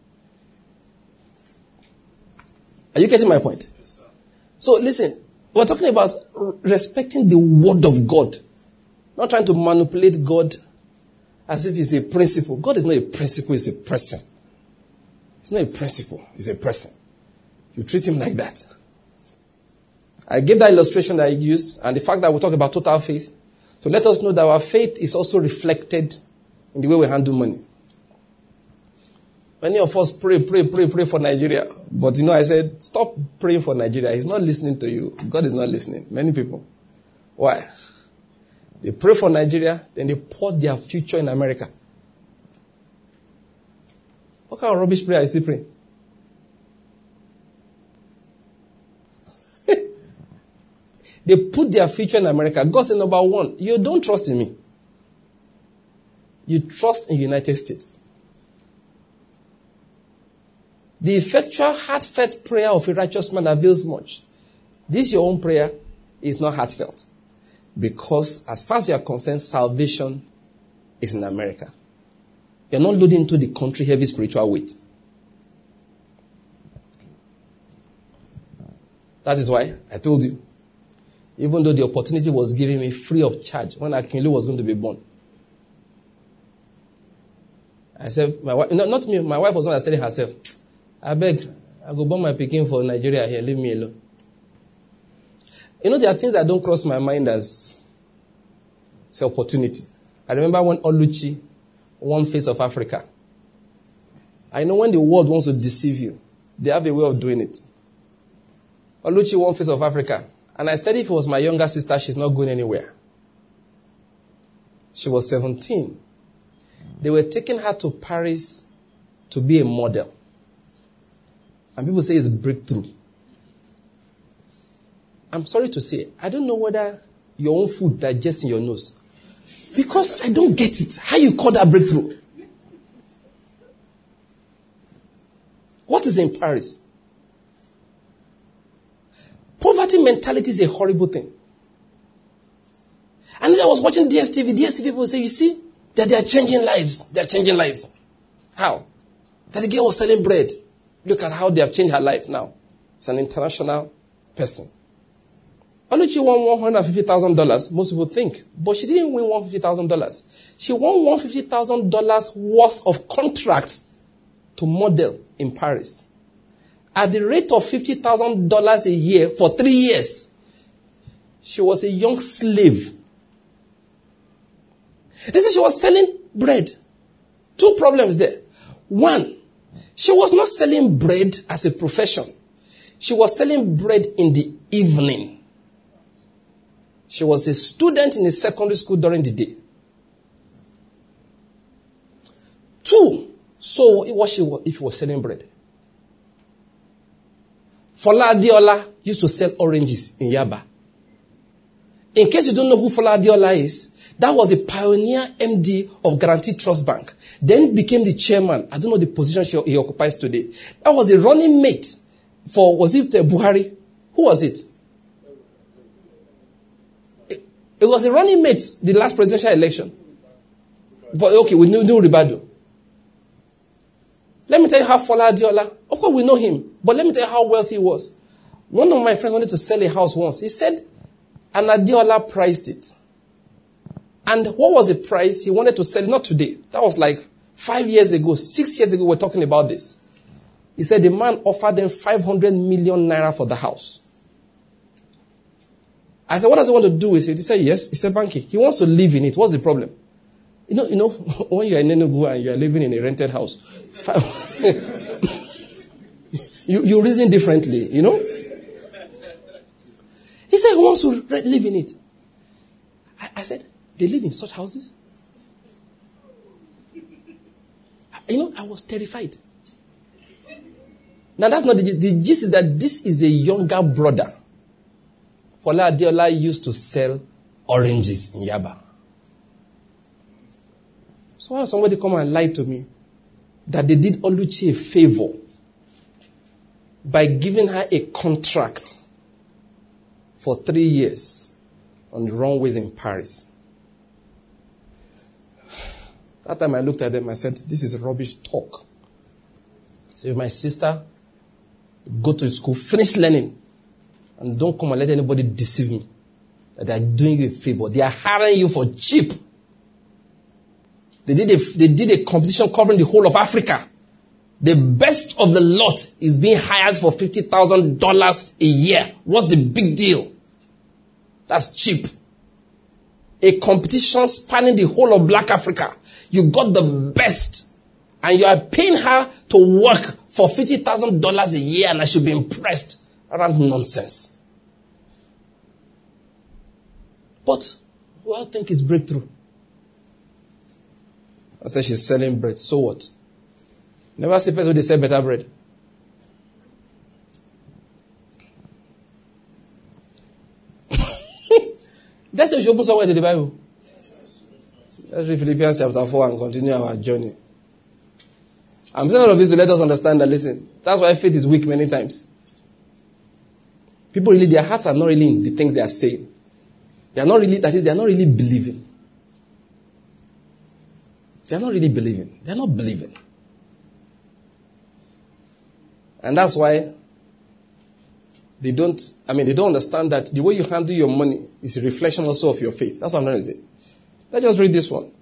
Are you getting my point? Yes, sir. So listen, we're talking about respecting the word of God. Not trying to manipulate God as if it's a principle. God is not a principle, it's a person. It's not a principle, it's a person. You treat him like that. I gave that illustration that I used, and the fact that we talk about total faith. So let us know that our faith is also reflected in the way we handle money. Many of us pray for Nigeria. But I said, stop praying for Nigeria. He's not listening to you. God is not listening. Many people. Why? They pray for Nigeria, then they pour their future in America. What kind of rubbish prayer is he praying? They put their future in America. God said, number one, you don't trust in me. You trust in the United States. The effectual, heartfelt prayer of a righteous man avails much. This your own prayer is not heartfelt. Because as far as you are concerned, salvation is in America. You're not loading into the country heavy spiritual weight. That is why I told you, even though the opportunity was given me free of charge when Akinlu was going to be born. I said, my wife, not me, my wife was not telling herself, I beg, I go born my Peking for Nigeria here, leave me alone. There are things that don't cross my mind as it's an opportunity. I remember when Oluchi won Face of Africa. I know when the world wants to deceive you, they have a way of doing it. Oluchi won Face of Africa. And I said if it was my younger sister, she's not going anywhere. She was 17. They were taking her to Paris to be a model. And people say it's breakthrough. I'm sorry to say, I don't know whether your own food digests in your nose. Because I don't get it. How you call that breakthrough? What is in Paris? Poverty mentality is a horrible thing. And then I was watching DSTV. DSTV people say, you see, that they are changing lives. They are changing lives. How? That the girl was selling bread. Look at how they have changed her life now. It's an international person. Oluchi won $150,000, most people think. But she didn't win $150,000. She won $150,000 worth of contracts to model in Paris. At the rate of $50,000 a year for 3 years. She was a young slave. They said she was selling bread. 2 problems there. One, she was not selling bread as a profession. She was selling bread in the evening. She was a student in a secondary school during the day. 2, so what she was, if she was selling bread. Fola Adiola used to sell oranges in Yaba. In case you don't know who Fola Adiola is, that was a pioneer MD of Guaranty Trust Bank. Then became the chairman. I don't know the position he occupies today. That was a running mate for, was it Buhari? Who was it? It was a running mate, the last presidential election. But okay, we knew Ribadu. Let me tell you how Fola Adiola, of course we know him, but let me tell you how wealthy he was. One of my friends wanted to sell a house once. He said, and Adiola priced it. And what was the price? He wanted to sell it, not today. That was like 5 years ago, 6 years ago, we were talking about this. He said the man offered them 500 million naira for the house. I said, what does he want to do with it? He said, yes. He said, Banky, he wants to live in it. What's the problem? You know, when you're in Enugu and you're living in a rented house, you reason differently, you know? He said he wants to live in it. I said, they live in such houses? You know, I was terrified. Now, that's not the gist is that this is a younger brother. Fola Adiola used to sell oranges in Yaba. So why somebody come and lie to me that they did Oluchi a favor by giving her a contract for 3 years on the runways in Paris? That time I looked at them, I said, this is rubbish talk. So my sister, go to school, finish learning, and don't come and let anybody deceive me that they are doing you a favor. They are hiring you for cheap. They did a competition covering the whole of Africa. The best of the lot is being hired for $50,000 a year. What's the big deal? That's cheap. A competition spanning the whole of Black Africa. You got the best. And you are paying her to work for $50,000 a year, and I should be impressed. Around nonsense. But we all think it's breakthrough. I said she's selling bread. So what? Never see person they sell better bread. That's why you should open somewhere to the Bible. Let's read Philippians chapter 4 and continue our journey. I'm saying all of this to let us understand that, listen, that's why faith is weak many times. People really, their hearts are not really in the things they are saying. They are not really, that is, they are not really believing. They are not really believing. They are not believing. And that's why they don't understand that the way you handle your money is a reflection also of your faith. That's what I'm trying to say. Let's just read this one.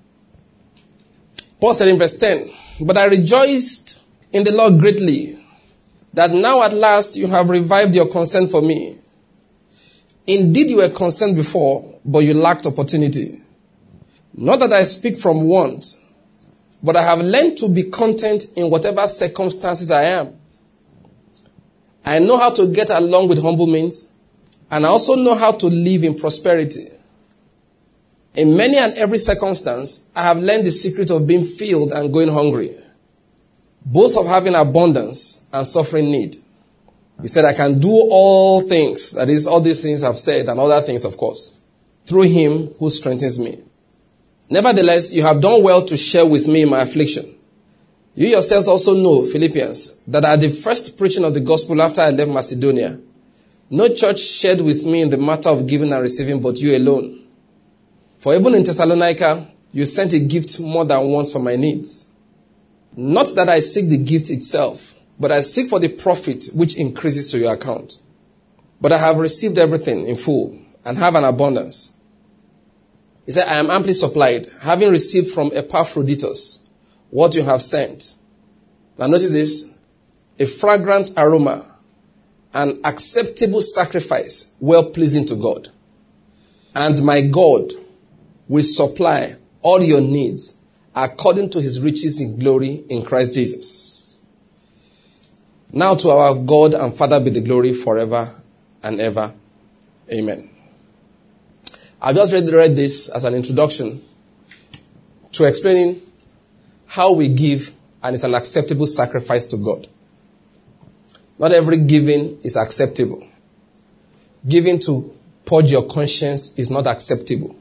Paul said in verse 10, but I rejoiced in the Lord greatly that now at last you have revived your concern for me. Indeed, you were concerned before, but you lacked opportunity. Not that I speak from want, but I have learned to be content in whatever circumstances I am. I know how to get along with humble means, and I also know how to live in prosperity. In many and every circumstance, I have learned the secret of being filled and going hungry, both of having abundance and suffering need. He said, I can do all things, that is, all these things I've said, and other things, of course, through him who strengthens me. Nevertheless, you have done well to share with me in my affliction. You yourselves also know, Philippians, that at the first preaching of the gospel after I left Macedonia, no church shared with me in the matter of giving and receiving but you alone. For even in Thessalonica, you sent a gift more than once for my needs. Not that I seek the gift itself, but I seek for the profit which increases to your account. But I have received everything in full and have an abundance. He said, I am amply supplied, having received from Epaphroditus what you have sent. Now notice this, a fragrant aroma, an acceptable sacrifice, well-pleasing to God. And my God will supply all your needs according to his riches in glory in Christ Jesus. Now to our God and Father be the glory forever and ever. Amen. I've just read this as an introduction to explaining how we give and it's an acceptable sacrifice to God. Not every giving is acceptable. Giving to purge your conscience is not acceptable.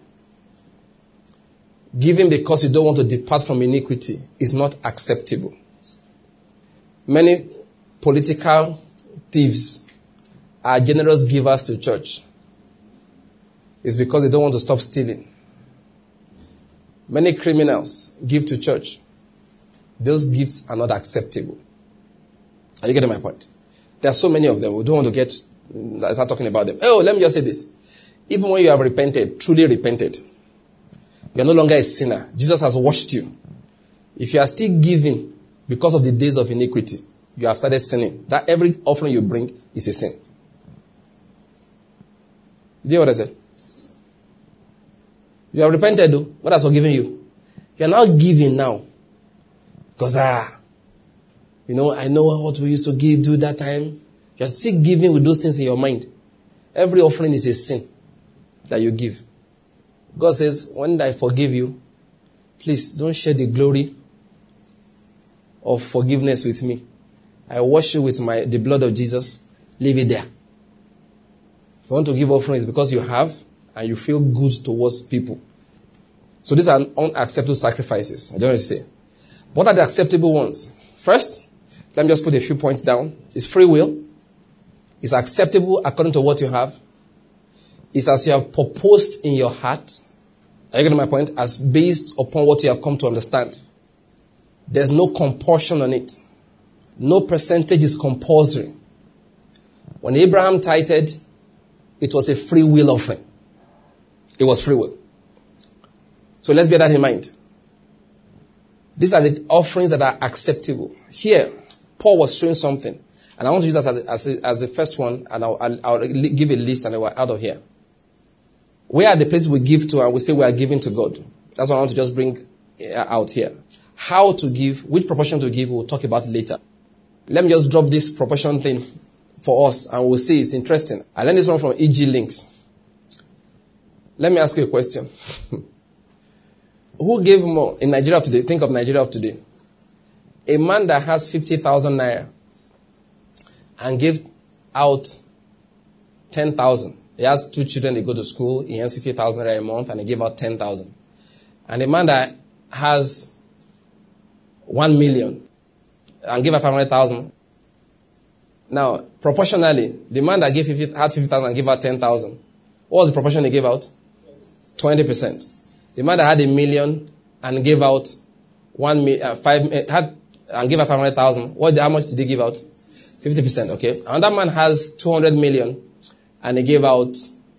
Giving because you don't want to depart from iniquity is not acceptable. Many political thieves are generous givers to church. It's because they don't want to stop stealing. Many criminals give to church. Those gifts are not acceptable. Are you getting my point? There are so many of them. We don't want to start talking about them. Oh, let me just say this. Even when you have repented, truly repented, you are no longer a sinner. Jesus has washed you. If you are still giving because of the days of iniquity, you have started sinning. That every offering you bring is a sin. Do you hear what I said? You have repented though. God has forgiven you. You are now giving now. Because, I know what we used to do that time. You are still giving with those things in your mind. Every offering is a sin that you give. God says, when I forgive you, please don't share the glory of forgiveness with me. I wash you with the blood of Jesus. Leave it there. If you want to give offerings because you have and you feel good towards people. So these are unacceptable sacrifices. I don't know what to say. What are the acceptable ones? First, let me just put a few points down. It's free will. It's acceptable according to what you have. It's as you have purposed in your heart. Are you getting my point? As based upon what you have come to understand. There's no compulsion on it. No percentage is compulsory. When Abraham tithed, it was a free will offering. It was free will. So let's bear that in mind. These are the offerings that are acceptable. Here, Paul was showing something. And I want to use that as the first one, and I'll give a list and I will out of here. Where are the places we give to and we say we are giving to God? That's what I want to just bring out here. How to give, which proportion to give, we'll talk about later. Let me just drop this proportion thing for us and we'll see. It's interesting. I learned this one from E.G. Links. Let me ask you a question. Who gave more in Nigeria of today? Think of Nigeria of today. A man that has 50,000 naira and gave out 10,000. He has 2 children, they go to school, he earns 50,000 naira a month and he gave out 10,000. And a man that has 1 million and gave out 500,000. Now, proportionally, the man that had 50,000 and gave out 10,000, what was the proportion he gave out? 20%. The man that had 1 million and gave out 500,000, how much did he give out? 50%, okay. Another man has 200 million and he gave out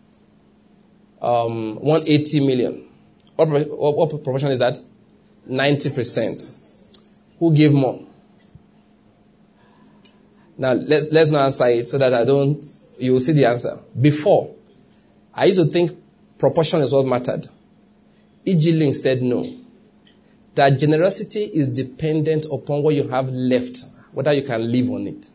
180 million. What proportion is that? 90%. Who gave more? Now, let's not answer it so that you will see the answer. Before, I used to think proportion is what mattered. E.G. Link said no. That generosity is dependent upon what you have left, whether you can live on it.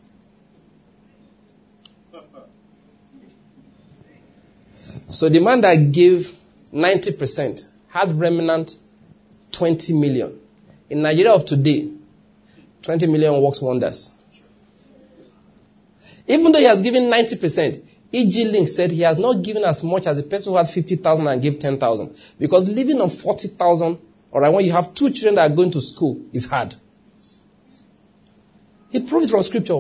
So the man that gave 90%, had remnant 20 million. In Nigeria of today, 20 million works wonders. Even though he has given 90%, E.G. Link said he has not given as much as the person who had 50,000 and gave 10,000. Because living on 40,000, all right, when you have 2 children that are going to school, is hard. He proved it from scripture.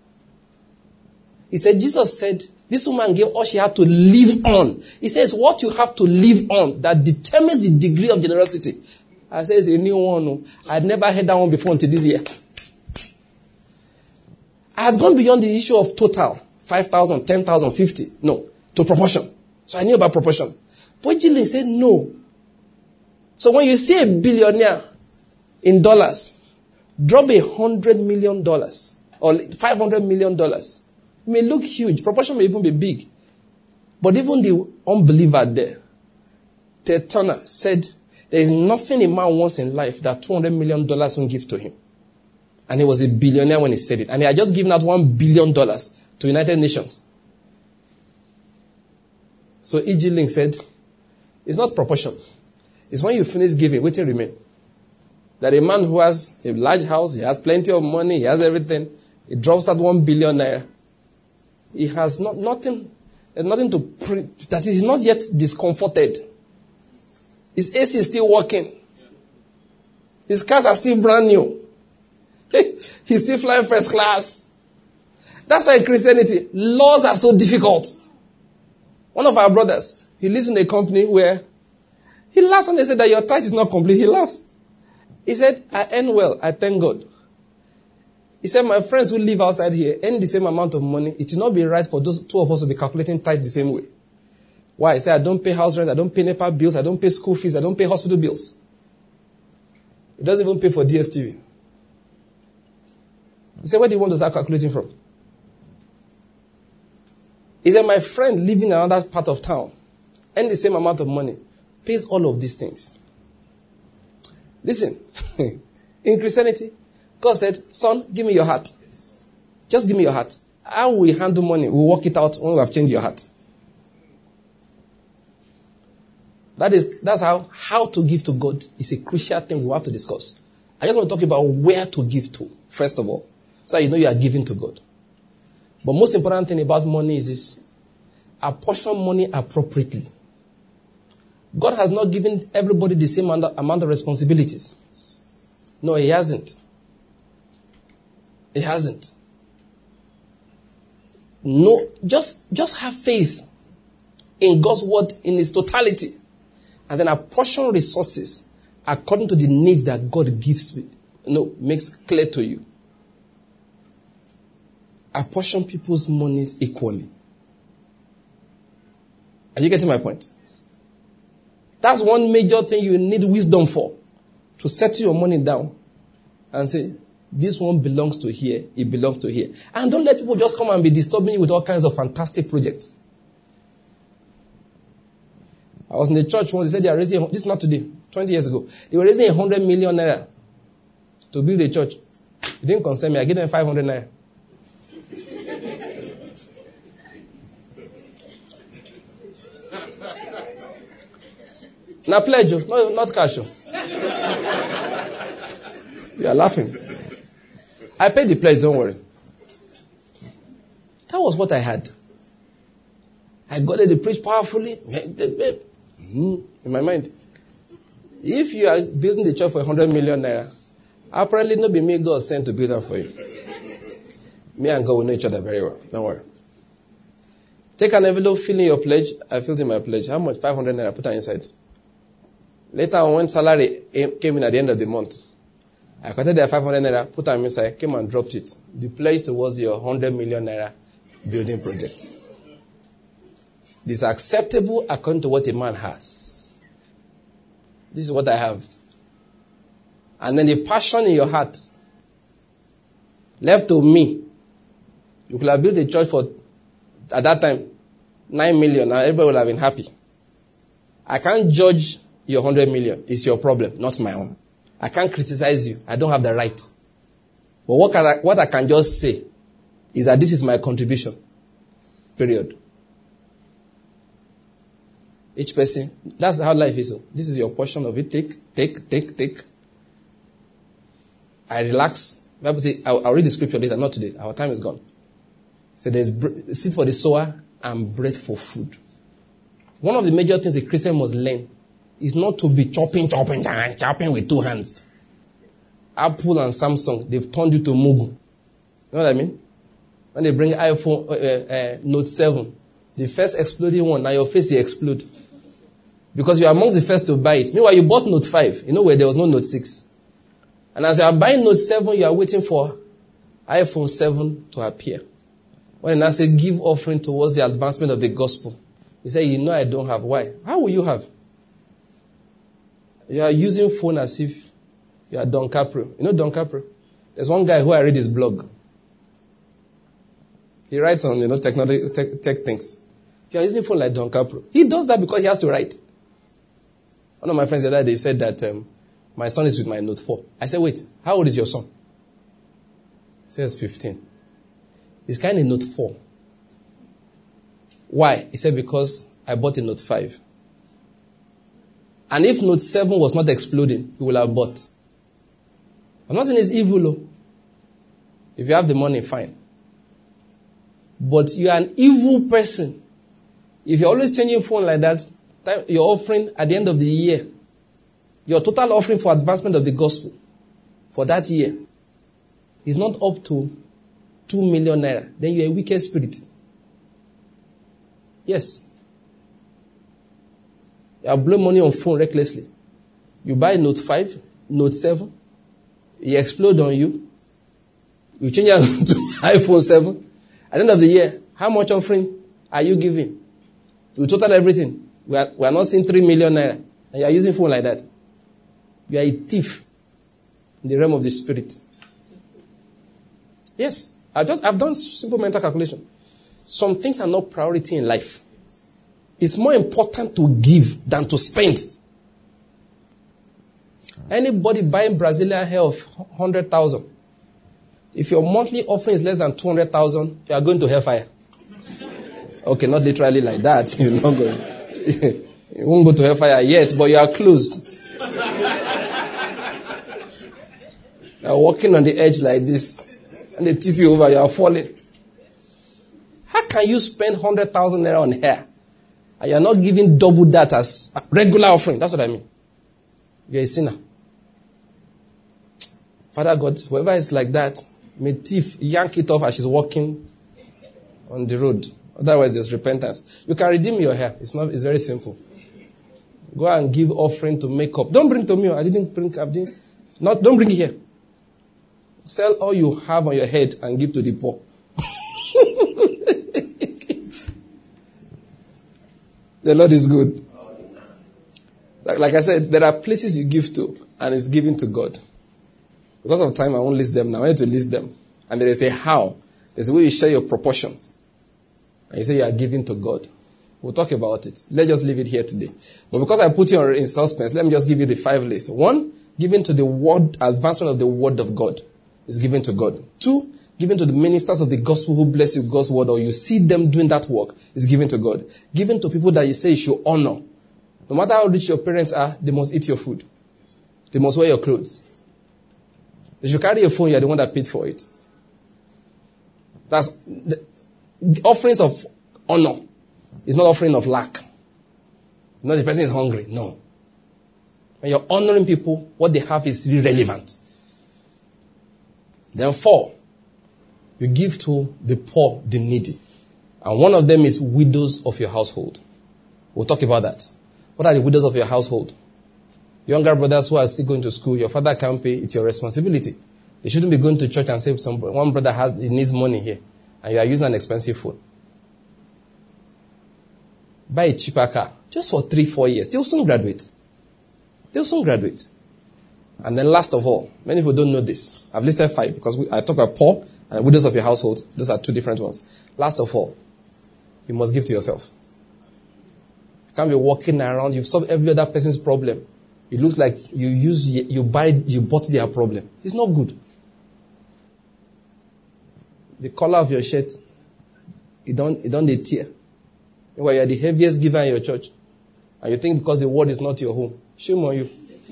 He said, Jesus said, this woman gave all she had to live on. He says, what you have to live on that determines the degree of generosity. I said, it's a new one. I'd never heard that one before until this year. I had gone beyond the issue of total. 5,000, 10,000, 50. No. To proportion. So I knew about proportion. But Jillian said no. So when you see a billionaire in dollars, drop $100 million or $500 million, it may look huge. Proportion may even be big. But even the unbeliever there, Ted Turner said, there is nothing a man wants in life that $200 million won't give to him. And he was a billionaire when he said it. And he had just given out $1 billion to United Nations. So E.G. Link said, it's not proportion. It's when you finish giving, what will remain? That a man who has a large house, he has plenty of money, he has everything, he drops out 1 billion naira. He has nothing to that he is not yet discomforted. His AC is still working. His cars are still brand new. He's still flying first class. That's why in Christianity, laws are so difficult. One of our brothers, he lives in a company where he laughs when they say that your tithe is not complete. He laughs. He said, I earn well. I thank God. He said, my friends who live outside here earn the same amount of money. It will not be right for those 2 of us to be calculating tithe the same way. Why? He said, I don't pay house rent. I don't pay NEPA bills. I don't pay school fees. I don't pay hospital bills. He doesn't even pay for DSTV. He said, where do you want to start calculating from? He said, my friend living in another part of town, earn the same amount of money, pays all of these things. Listen, in Christianity, God said, son, give me your heart. Just give me your heart. How we handle money, we'll work it out when we have changed your heart. That's how to give to God is a crucial thing we have to discuss. I just want to talk about where to give to, first of all, so you know you are giving to God. But most important thing about money is this: apportion money appropriately. God has not given everybody the same amount of responsibilities. No, he hasn't. He hasn't. No, just have faith in God's word in its totality. And then apportion resources according to the needs that God gives, makes clear to you. Apportion people's monies equally. Are you getting my point? That's one major thing you need wisdom for. To settle your money down and say, this one belongs to here, it belongs to here. And don't let people just come and be disturbing you with all kinds of fantastic projects. I was in the church once, they said they are raising, this is not today, 20 years ago. They were raising 100 million naira to build a church. It didn't concern me, I gave them 500 naira. Now pledge, not cash. You are laughing. I paid the pledge, don't worry. That was what I had. I got it to preach powerfully. In my mind. If you are building the church for 100 million naira, apparently not be me God sent to build that for you. Me and God will know each other very well. Don't worry. Take an envelope, fill in your pledge. I filled in my pledge. How much? 500 naira. Put that inside. Later on, when salary came in at the end of the month, I collected their 500 naira, put them inside, came and dropped it. The pledge towards your 100 million naira building project. This is acceptable according to what a man has. This is what I have. And then the passion in your heart, left to me, you could have built a church for, at that time, 9 million, and everybody would have been happy. I can't judge your 100 million. It's your problem, not my own. I can't criticize you. I don't have the right. But what I can just say is that this is my contribution. Period. Each person, that's how life is. This is your portion of it. Take. I relax. Bible says, I'll read the scripture later, not today. Our time is gone. So there's seed for the sower and bread for food. One of the major things a Christian must learn is not to be chopping with two hands. Apple and Samsung, they've turned you to Mugu. You know what I mean? When they bring iPhone Note 7, the first exploding one, now your face will explode. Because you are amongst the first to buy it. Meanwhile, you bought Note 5, where there was no Note 6. And as you are buying Note 7, you are waiting for iPhone 7 to appear. When I say give offering towards the advancement of the gospel, you say, I don't have. Why? How will you have? You are using phone as if you are Don Caprio. You know Don Caprio? There's one guy who I read his blog. He writes on, technology, tech things. You are using phone like Don Caprio. He does that because he has to write. One of my friends the other day said that my son is with my Note 4. I said, wait, how old is your son? He says 15. He's kind of Note 4. Why? He said, because I bought a Note 5. And if Note 7 was not exploding, he would have bought. I'm not saying it's evil, though. If you have the money, fine. But you are an evil person. If you're always changing phone like that, your offering at the end of the year, your total offering for advancement of the gospel for that year is not up to 2 million naira. Then you're a wicked spirit. Yes. You have blown money on phone recklessly. You buy Note 5, Note 7, it explode on you. You change it to iPhone 7. At the end of the year, how much offering are you giving? You total everything. We are not seeing 3 million naira. And you are using phone like that. You are a thief in the realm of the spirit. Yes. I've done simple mental calculation. Some things are not priority in life. It's more important to give than to spend. Anybody buying Brazilian hair of 100,000, if your monthly offering is less than 200,000, you are going to hellfire. Okay, not literally like that. You're not going. You won't go to hellfire yet, but you are close. You are walking on the edge like this, and they tip you over. You are falling. How can you spend 100,000 naira on hair, and you are not giving double that as a regular offering? That's what I mean. You are a sinner. Father God, whoever is like that, may thief yank it off as she's walking on the road. Otherwise, there's repentance. You can redeem your hair. It's very simple. Go and give offering to make up. Don't bring to me. Don't bring it here. Sell all you have on your head and give to the poor. The Lord is good. Like I said, there are places you give to, and it's given to God. Because of time, I won't list them now. I need to list them. And then they say, how? There's a way you share your proportions. And you say you are giving to God. We'll talk about it. Let's just leave it here today. But because I put you in suspense, let me just give you the 5 lists. 1, giving to the word, advancement of the word of God is given to God. 2, giving to the ministers of the gospel who bless you with God's word, or you see them doing that work, is given to God. Giving to people that you say you should honor. No matter how rich your parents are, they must eat your food. They must wear your clothes. They should carry your phone, you are the one that paid for it. That's the offerings of honor. It's not offering of lack. Not the person is hungry. No. When you're honoring people, what they have is irrelevant. Then 4, you give to the poor, the needy. And one of them is widows of your household. We'll talk about that. What are the widows of your household? Younger brothers who are still going to school, your father can't pay, it's your responsibility. They shouldn't be going to church and say one brother needs money here, and you are using an expensive phone. Buy a cheaper car, just for 3-4 years. They'll soon graduate. And then last of all, many people don't know this. I've listed 5 because I talk about poor and widows of your household. Those are 2 different ones. Last of all, you must give to yourself. You can't be walking around, you've solved every other person's problem. It looks like you bought their problem. It's not good. The color of your shirt, it don't tear. Well, you are the heaviest giver in your church. And you think because the word is not your home. Shame on you.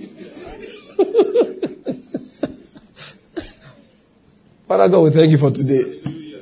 Father God, we thank you for today.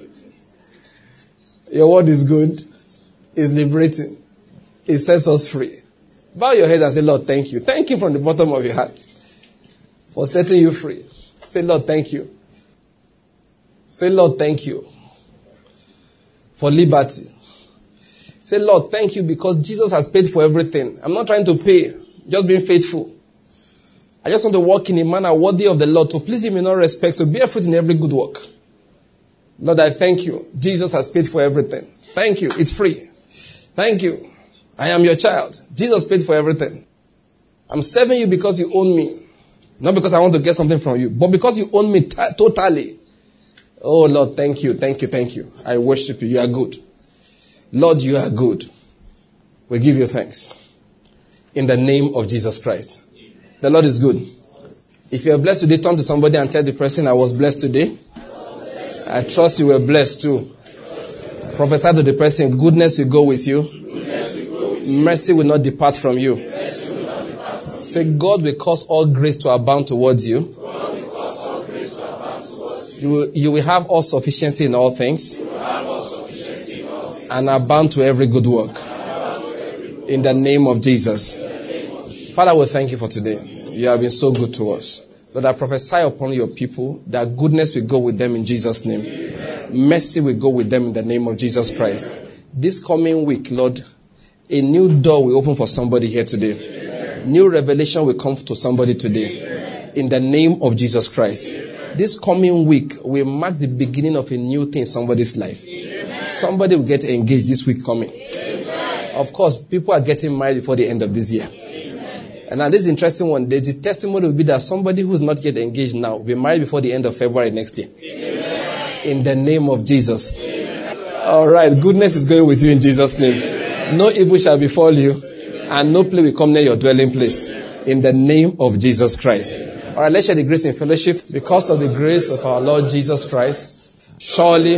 Your word is good. It's liberating. It sets us free. Bow your head and say, Lord, thank you. Thank him from the bottom of your heart for setting you free. Say, Lord, thank you. Say, Lord, thank you for liberty. Say, Lord, thank you because Jesus has paid for everything. I'm not trying to pay, just being faithful. I just want to walk in a manner worthy of the Lord, to please him in all respects, to bear fruit in every good work. Lord, I thank you. Jesus has paid for everything. Thank you. It's free. Thank you. I am your child. Jesus paid for everything. I'm serving you because you own me. Not because I want to get something from you, but because you own me totally. Oh, Lord, thank you, thank you, thank you. I worship you. You are good. Lord, you are good. We give you thanks. In the name of Jesus Christ. The Lord is good. If you are blessed today, turn to somebody and tell the person, I was blessed today. I trust you were blessed too. Prophesy to the person, goodness will go with you. Mercy will not depart from you. Say, God will cause all grace to abound towards you. You will have all sufficiency in all things. And abound to every good work. In the name of Jesus. Father, we thank you for today. You have been so good to us. Lord, I prophesy upon your people that goodness will go with them in Jesus' name. Mercy will go with them in the name of Jesus Christ. This coming week, Lord, a new door will open for somebody here today. New revelation will come to somebody today. In the name of Jesus Christ. This coming week will mark the beginning of a new thing in somebody's life. Somebody will get engaged this week coming. Of course, people are getting married before the end of this year. And now this is interesting one. The testimony will be that somebody who's not yet engaged now will be married before the end of February next year. In the name of Jesus. All right. Goodness is going with you in Jesus' name. No evil shall befall you, and no plague will come near your dwelling place. In the name of Jesus Christ. All right. Let's share the grace in fellowship. Because of the grace of our Lord Jesus Christ, surely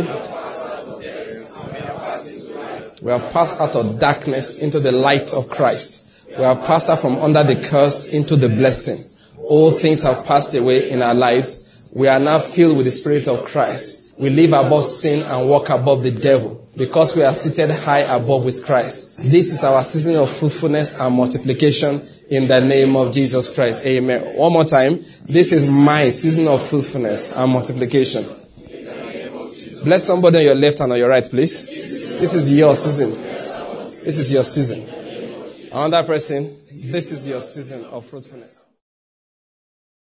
we have passed out of darkness into the light of Christ. We have passed out from under the curse into the blessing. All things have passed away in our lives. We are now filled with the Spirit of Christ. We live above sin and walk above the devil because we are seated high above with Christ. This is our season of fruitfulness and multiplication in the name of Jesus Christ. Amen. One more time. This is my season of fruitfulness and multiplication. Bless somebody on your left and on your right, please. This is your season. This is your season. Another person, this is your season of fruitfulness.